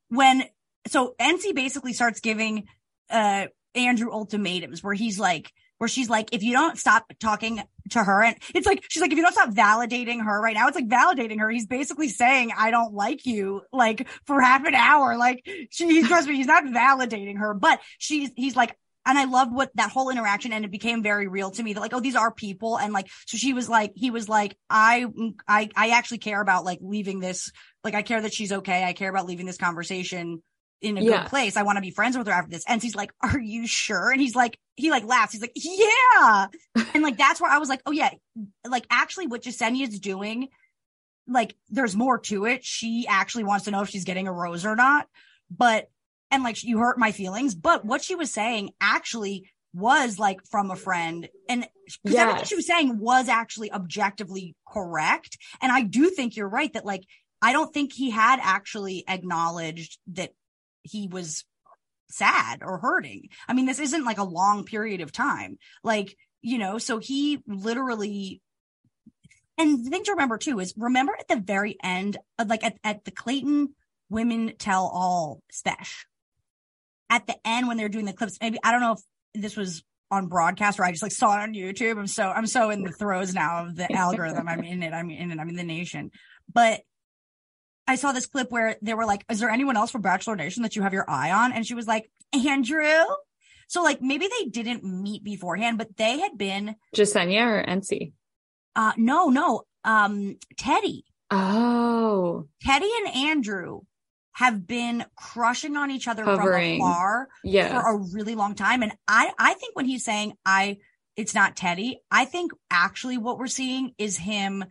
So NC basically starts giving Andrew ultimatums where she's like, if you don't stop talking to her, and it's like, she's like, if you don't stop validating her right now, it's like validating her. He's basically saying, I don't like you, like for half an hour. Like trust me, he's not validating her, but he's like, and I loved what that whole interaction, and it became very real to me that like, oh, these are people. And like, so he was like, I actually care about like leaving this, like, I care that she's okay. I care about leaving this conversation in a good place. I want to be friends with her after this. And he's like, are you sure? And he's like, he like laughs. He's like, yeah. And like, that's where I was like, oh yeah. Like actually what Jessenia's doing, like there's more to it. She actually wants to know if she's getting a rose or not. And like, you hurt my feelings, but what she was saying actually was like from a friend, and because everything she was saying was actually objectively correct. And I do think you're right that like, I don't think he had actually acknowledged that he was sad or hurting. I mean, this isn't like a long period of time, like, you know, so he literally, and the thing to remember too is remember at the very end of like at the Clayton Women Tell All special, at the end when they're doing the clips, maybe, I don't know if this was on broadcast or I just like saw it on YouTube. I'm so in the throes now of the algorithm. I'm in the nation. But I saw this clip where they were like, is there anyone else from Bachelor Nation that you have your eye on? And she was like, Andrew. So like maybe they didn't meet beforehand, but they had been Jessenia or NC? No. Teddy. Oh. Teddy and Andrew have been crushing on each other from afar for a really long time. And I think when he's saying it's not Teddy, I think actually what we're seeing is him.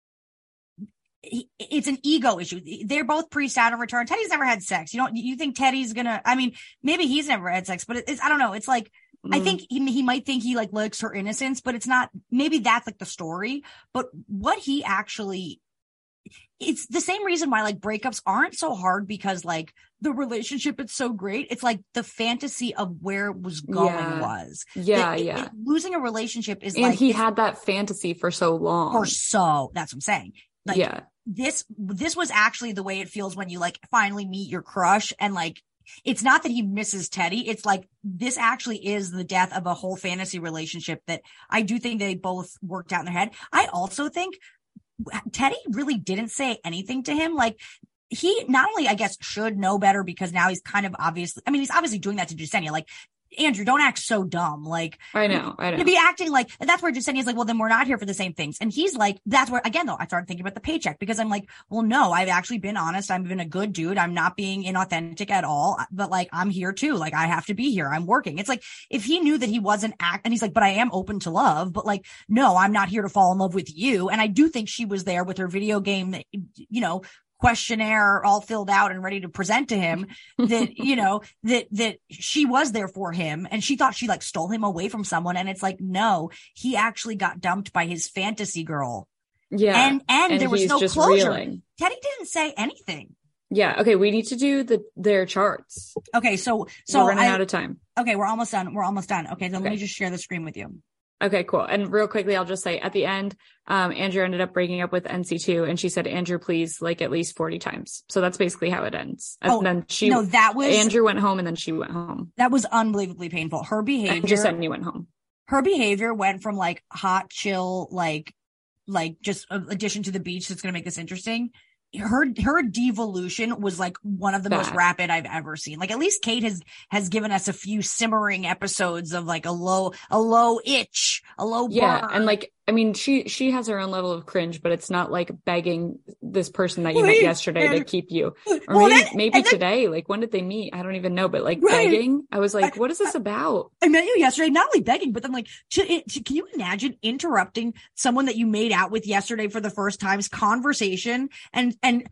It's an ego issue. They're both pre-Saturn return. Teddy's never had sex. You think Teddy's gonna, I mean, maybe he's never had sex, but it's, I don't know. It's like, I think he might think he like likes her innocence, but it's not, maybe that's like the story, but what he actually, it's the same reason why like breakups aren't so hard, because like the relationship is so great. It's like the fantasy of where it was going was. Losing a relationship is and he had that fantasy for so long. That's what I'm saying. Like this was actually the way it feels when you like finally meet your crush, and like, it's not that he misses Teddy. It's like, this actually is the death of a whole fantasy relationship that I do think they both worked out in their head. I also think Teddy really didn't say anything to him. Like, he not only, I guess, should know better, because now he's kind of obviously, I mean, he's obviously doing that to Jessenia. Like, Andrew, don't act so dumb. Like, I know. To be acting like, that's where Jessenia's like, well, then we're not here for the same things. And he's like, that's where, again, though, I started thinking about the paycheck, because I'm like, well, no, I've actually been honest. I've been a good dude. I'm not being inauthentic at all, but like, I'm here too. Like, I have to be here. I'm working. It's like, if he knew that he wasn't and he's like, but I am open to love, but like, no, I'm not here to fall in love with you. And I do think she was there with her video game, questionnaire all filled out and ready to present to him, that, that she was there for him, and she thought she like stole him away from someone. And it's like, no, he actually got dumped by his fantasy girl. Yeah. And there was no closure. Reeling. Teddy didn't say anything. Yeah. Okay. We need to do their charts. Okay. So we're running out of time. Okay. We're almost done. Okay. Then let me just share the screen with you. Okay, cool. And real quickly, I'll just say at the end, Andrew ended up breaking up with NC2, and she said, Andrew, please, like at least 40 times. So that's basically how it ends. And then Andrew went home, and then she went home. That was unbelievably painful. Her behavior. And Jessenia went home. Her behavior went from like hot, chill, like just addition to the beach that's going to make this interesting. Her devolution was like one of the most rapid I've ever seen. Like, at least Kate has given us a few simmering episodes of like a low itch, a low burn. Yeah. And like, I mean, she has her own level of cringe, but it's not like begging this person that you met yesterday to keep you. Or maybe today, like, when did they meet? I don't even know, but like begging, I was like, what is this about? I met you yesterday, not only begging, but then like, can you imagine interrupting someone that you made out with yesterday for the first time's conversation and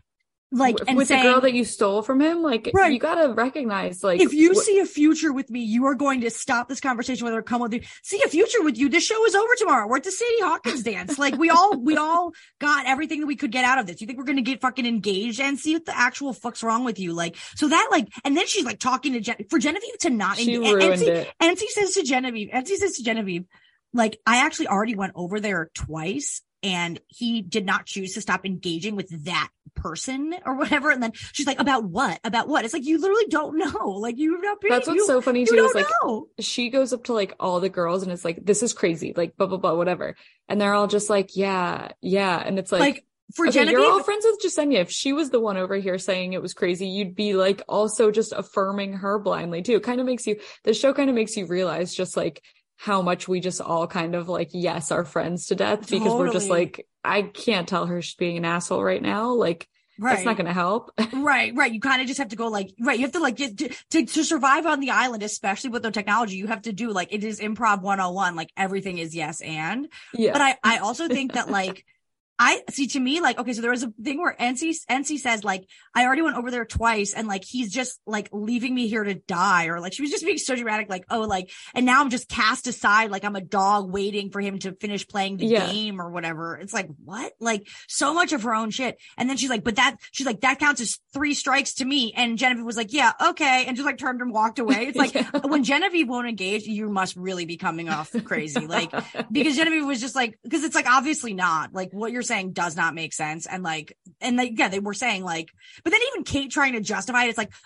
Like, and with saying, the girl that you stole from him, like, right. You gotta recognize, like, if you see a future with me, you are going to stop this conversation, whether come with you. See a future with you. This show is over tomorrow. We're at the Sadie Hawkins dance. Like, we all got everything that we could get out of this. You think we're going to get fucking engaged and see what the actual fuck's wrong with you? Like, so that, like, and then she's like talking to for Genevieve to not, she ruined it. NC says to Genevieve, like, I actually already went over there twice and he did not choose to stop engaging with that person or whatever. And then she's like, about what? It's like, you literally don't know. Like, you've not been. That's what's so funny too, is like, know. She goes up to like all the girls and it's like, this is crazy, like, blah, blah, blah, whatever. And they're all just like, yeah. And it's like for okay, Genevieve, you're all friends with Jessenia. If she was the one over here saying it was crazy, you'd be like also just affirming her blindly too. The show kind of makes you realize just like how much we just all kind of like, yes, our friends to death because we're just like, I can't tell her she's being an asshole right now. Like, that's not going to help. Right. You kind of just have to go like, right. You have to like get to survive on the island, especially with the technology. You have to do like, it is improv 101. Like everything is yes. And, but I also think that like, I see, to me, like, okay, so there was a thing where NC says, like, I already went over there twice and like, he's just like leaving me here to die. Or like, she was just being so dramatic, like, oh, like, and now I'm just cast aside. Like I'm a dog waiting for him to finish playing the game or whatever. It's like, what? Like so much of her own shit. And then she's like, that counts as 3 strikes to me. And Genevieve was like, yeah, okay. And just like turned and walked away. It's like when Genevieve won't engage, you must really be coming off crazy. Like, because Genevieve was just like, because it's like, obviously not like what you're saying does not make sense. And they were saying like, but then even Kate trying to justify it, it's like,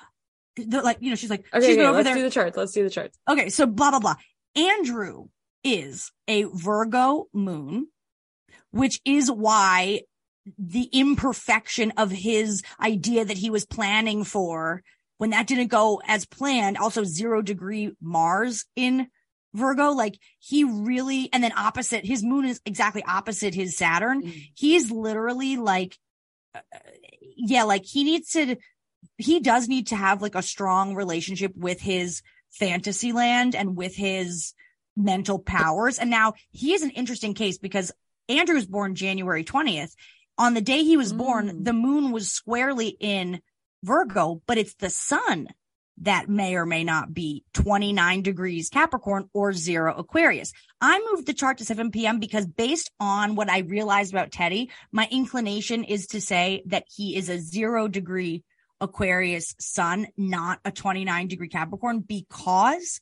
she's like, okay, she's over let's there. Let's do the charts. Okay. So blah, blah, blah. Andrew is a Virgo moon, which is why the imperfection of his idea that he was planning for when that didn't go as planned, also 0 degree Mars in Virgo, like he really, and then opposite, his moon is exactly opposite his Saturn. He's literally like, like he does need to have like a strong relationship with his fantasy land and with his mental powers. And now he is an interesting case because Andrew was born January 20th. On the day he was born, the moon was squarely in Virgo, but it's the sun that may or may not be 29 degrees Capricorn or 0 Aquarius. I moved the chart to 7 p.m. because based on what I realized about Teddy, my inclination is to say that he is a 0 degree Aquarius sun, not a 29 degree Capricorn, because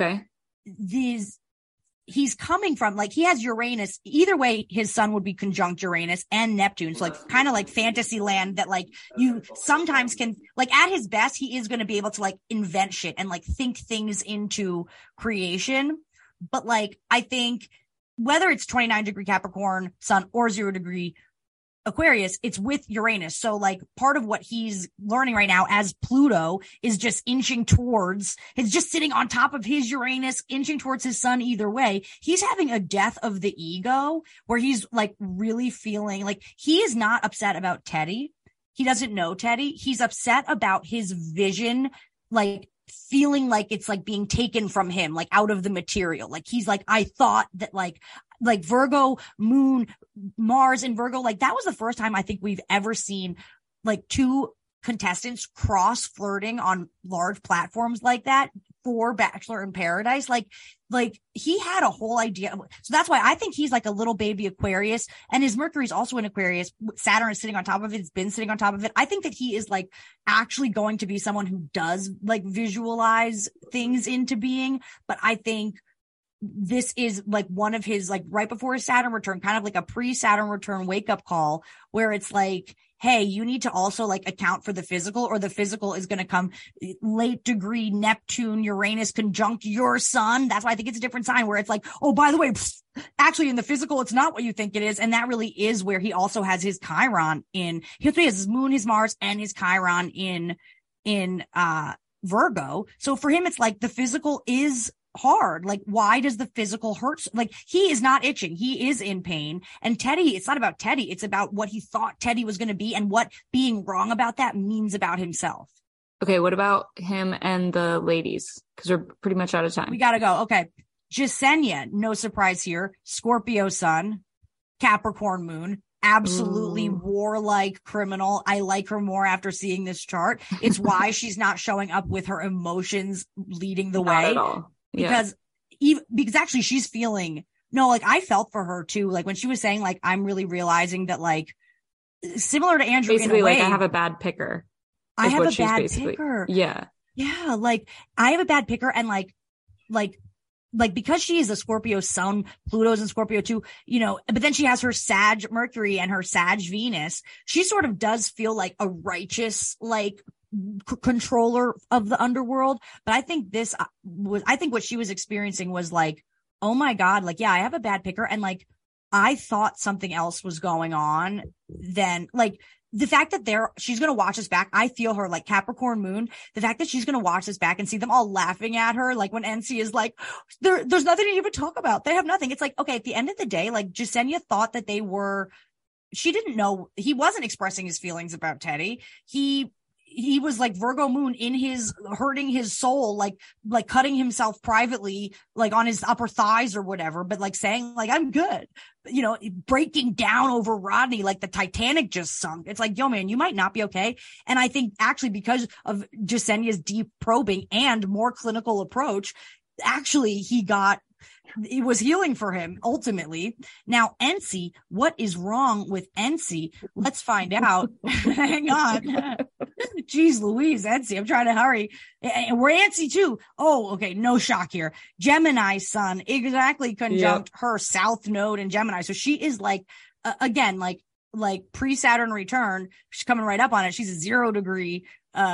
he's coming from, like, he has Uranus. Either way, his sun would be conjunct Uranus and Neptune. So like kind of like fantasy land that like you sometimes can, like at his best, he is going to be able to like invent shit and like think things into creation. But like, I think whether it's 29 degree Capricorn sun or 0 degree Aquarius, it's with Uranus. So like part of what he's learning right now as Pluto is just inching towards, it's just sitting on top of his Uranus, inching towards his sun either way. He's having a death of the ego where he's like really feeling like he is not upset about Teddy. He doesn't know Teddy. He's upset about his vision, like feeling like it's like being taken from him, like out of the material. Like he's like, I thought that like Virgo moon, Mars and Virgo, like that was the first time I think we've ever seen like 2 contestants cross flirting on large platforms like that for Bachelor in Paradise. Like he had a whole idea. So that's why I think he's like a little baby Aquarius, and his Mercury's also in Aquarius. Saturn is sitting on top of it. It's been sitting on top of it. I think that he is like actually going to be someone who does like visualize things into being. But I think this is like one of his, like right before his Saturn return, kind of like a pre-Saturn return wake up call where it's like, hey, you need to also like account for the physical, or the physical is going to come late degree Neptune, Uranus conjunct your sun. That's why I think it's a different sign where it's like, oh, by the way, actually in the physical, it's not what you think it is. And that really is where he also has his Chiron in, he has his moon, his Mars, and his Chiron in Virgo. So for him, it's like the physical is hard. Like, why does the physical hurt? Like, he is not itching. He is in pain. And Teddy, it's not about Teddy. It's about what he thought Teddy was going to be and what being wrong about that means about himself. Okay. What about him and the ladies? Because we're pretty much out of time. We got to go. Okay. Jessenia, no surprise here. Scorpio sun, Capricorn moon, absolutely warlike criminal. I like her more after seeing this chart. It's why she's not showing up with her emotions leading the way. Not at all. Yeah. Because actually she's feeling, no, like I felt for her too. Like when she was saying like, I'm really realizing that like, similar to Andrew basically, in a way, like I have a bad picker. I have a bad picker. Yeah. Yeah. Like I have a bad picker and like because she is a Scorpio sun, Pluto's in Scorpio too, you know, but then she has her Sag Mercury and her Sag Venus. She sort of does feel like a righteous, like controller of the underworld. But I think I think what she was experiencing was like, oh my God, like, yeah, I have a bad picker. And like, I thought something else was going on. Then like the fact that she's going to watch us back. I feel her like Capricorn moon. The fact that she's going to watch us back and see them all laughing at her. Like when NC is like, there's nothing to even talk about. They have nothing. It's like, okay, at the end of the day, like Jessenia thought that she didn't know, he wasn't expressing his feelings about Teddy. He was like Virgo moon in hurting his soul, like cutting himself privately, like on his upper thighs or whatever, but like saying like, I'm good, you know, breaking down over Rodney, like the Titanic just sunk. It's like, yo, man, you might not be okay. And I think actually because of Jessenia's deep probing and more clinical approach, actually it was healing for him ultimately. Now, NC, what is wrong with NC? Let's find out. Hang on. Jeez Louise, NC, I'm trying to hurry. And we're antsy too. Oh, okay. No shock here. Gemini sun exactly conjunct her South node in Gemini. So she is like, again, like pre-Saturn return. She's coming right up on it. She's a 0 degree,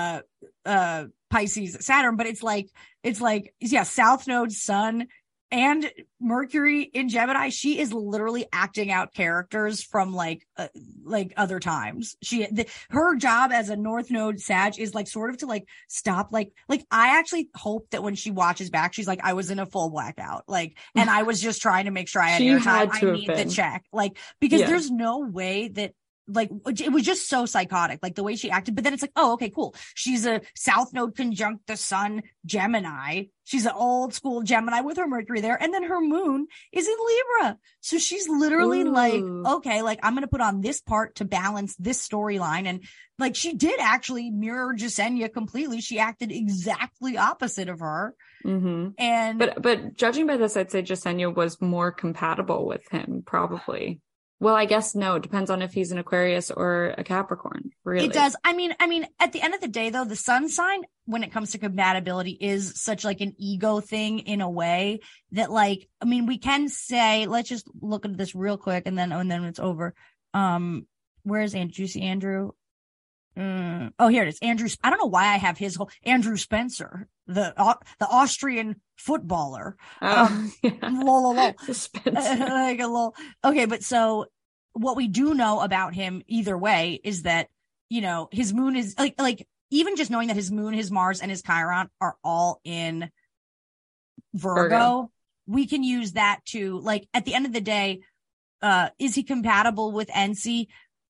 Pisces Saturn, but it's like, yeah, South node sun and Mercury in Gemini. She is literally acting out characters from like other times. Her job as a North Node Sag is like sort of to like stop, like I actually hope that when she watches back, she's like, I was in a full blackout, like, and I was just trying to make sure I had airtime. I need the check, like, because there's no way that. Like, it was just so psychotic, like the way she acted. But then it's like, oh, okay, cool. She's a South Node conjunct the Sun Gemini. She's an old school Gemini with her Mercury there. And then her moon is in Libra. So she's literally like, okay, like I'm going to put on this part to balance this storyline. And like, she did actually mirror Jessenia completely. She acted exactly opposite of her. Mm-hmm. And, but judging by this, I'd say Jessenia was more compatible with him, probably. Well, I guess no, it depends on if he's an Aquarius or a Capricorn, really. It does. I mean, at the end of the day, though, the sun sign, when it comes to compatibility, is such like an ego thing in a way that like, I mean, we can say, let's just look at this real quick and then it's over. Where's Andrew? Do you see Andrew? Oh, here it is. Andrew. I don't know why I have his whole Andrew Spencer, the Austrian footballer. Lol. Like a lol. Okay, but so what we do know about him either way is that, you know, his moon is like even just knowing that his moon, his Mars, and his Chiron are all in Virgo. We can use that to, like, at the end of the day, is he compatible with NC?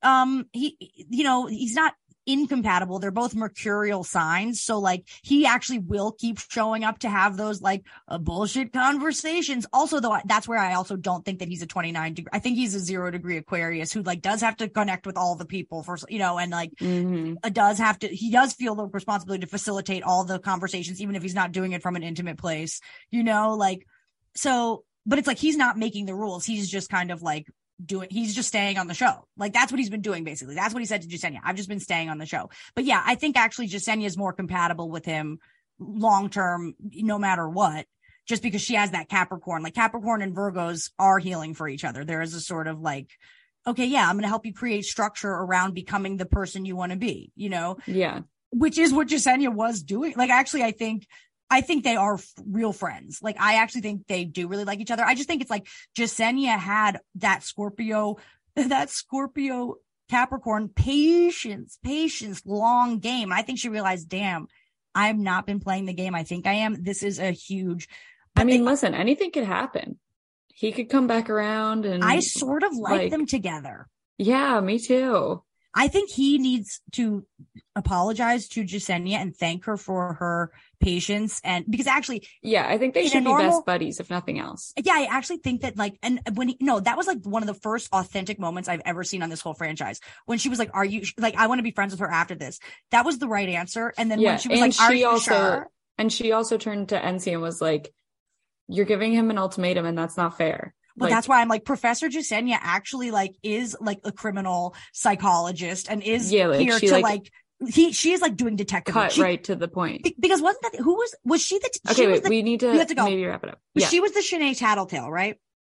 He's not incompatible. They're both mercurial signs. So like he actually will keep showing up to have those like bullshit conversations. Also, though, that's where I also don't think that he's a 29 degree. I think he's a 0 degree Aquarius who like does have to connect with all the people for, you know, and like he does feel the responsibility to facilitate all the conversations, even if he's not doing it from an intimate place, you know, like, so, but it's like, he's not making the rules. He's just kind of like, he's just staying on the show. Like that's what he's been doing basically. That's what he said to Jessenia. I've just been staying on the show. But yeah, I think actually Jessenia is more compatible with him long term, no matter what, just because she has that Capricorn. Like Capricorn and Virgos are healing for each other. There is a sort of like, okay, yeah, I'm going to help you create structure around becoming the person you want to be, you know? Yeah. Which is what Jessenia was doing. Like actually, I think they are real friends. Like, I actually think they do really like each other. I just think it's like Jessenia had that Scorpio Capricorn patience, long game. I think she realized, damn, I've not been playing the game I think I am. This is a huge. I mean, listen, anything could happen. He could come back around, and I sort of like them together. Yeah, me too. I think he needs to apologize to Jessenia and thank her for her patience. And because actually, yeah, I think they should be best buddies, if nothing else. Yeah, I actually think that like, and when that was like one of the first authentic moments I've ever seen on this whole franchise. When she was like, "Are you like, I want to be friends with her after this." That was the right answer. And then when she was like, "Are you sure?" And she also turned to NC and was like, "You're giving him an ultimatum, and that's not fair." But that's why I'm like, Professor Jessenia actually like is like a criminal psychologist and is here to she is like doing detective work. Right to the point. Because wasn't that, was she the, okay, wait, we need to go. Maybe wrap it up. Yeah. She was the Shanae Tattletale, right?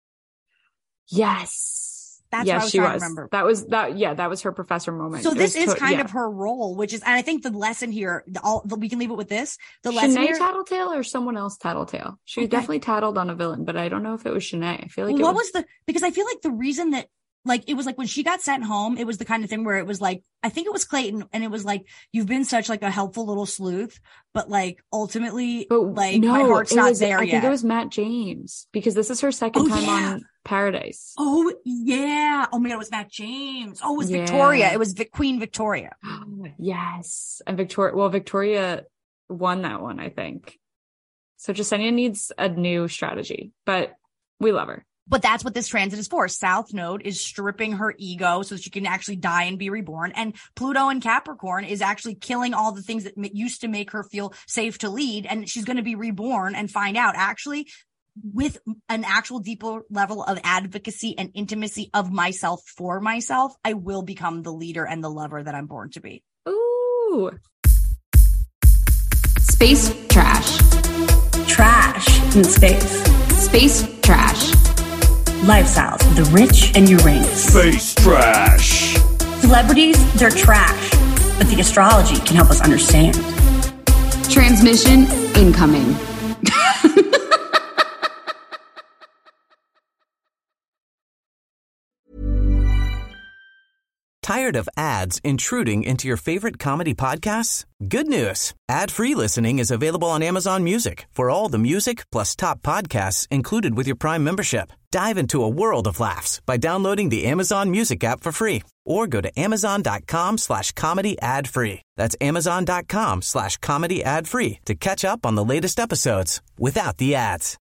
Yes. That's what I was trying to remember. That was her professor moment. So this is kind of her role, which is, and I think the lesson here, we can leave it with this. The lesson Shanae Tattletale or someone else Tattletale? She was definitely tattled on a villain, but I don't know if it was Shanae. I feel like because I feel like the reason that, like, it was like when she got sent home, it was the kind of thing where it was like, I think it was Clayton, and it was like, you've been such like a helpful little sleuth, but like ultimately, my heart's not there yet. I think it was Matt James, because this is her second time on Paradise. Oh yeah. Oh my God, it was Matt James. Oh, it was Victoria. It was Queen Victoria. Yes. And Victoria won that one, I think. So Jessenia needs a new strategy, but we love her. But that's what this transit is for. South Node is stripping her ego so she can actually die and be reborn. And Pluto in Capricorn is actually killing all the things that used to make her feel safe to lead. And she's going to be reborn and find out actually with an actual deeper level of advocacy and intimacy of myself for myself, I will become the leader and the lover that I'm born to be. Ooh. Space trash. Trash in space. Space trash. Lifestyles of the rich and Uranus. Space trash. Celebrities, they're trash, but the astrology can help us understand. Transmission incoming. Tired of ads intruding into your favorite comedy podcasts? Good news. Ad-free listening is available on Amazon Music for all the music plus top podcasts included with your Prime membership. Dive into a world of laughs by downloading the Amazon Music app for free or go to amazon.com/comedy ad-free. That's amazon.com/comedy ad-free to catch up on the latest episodes without the ads.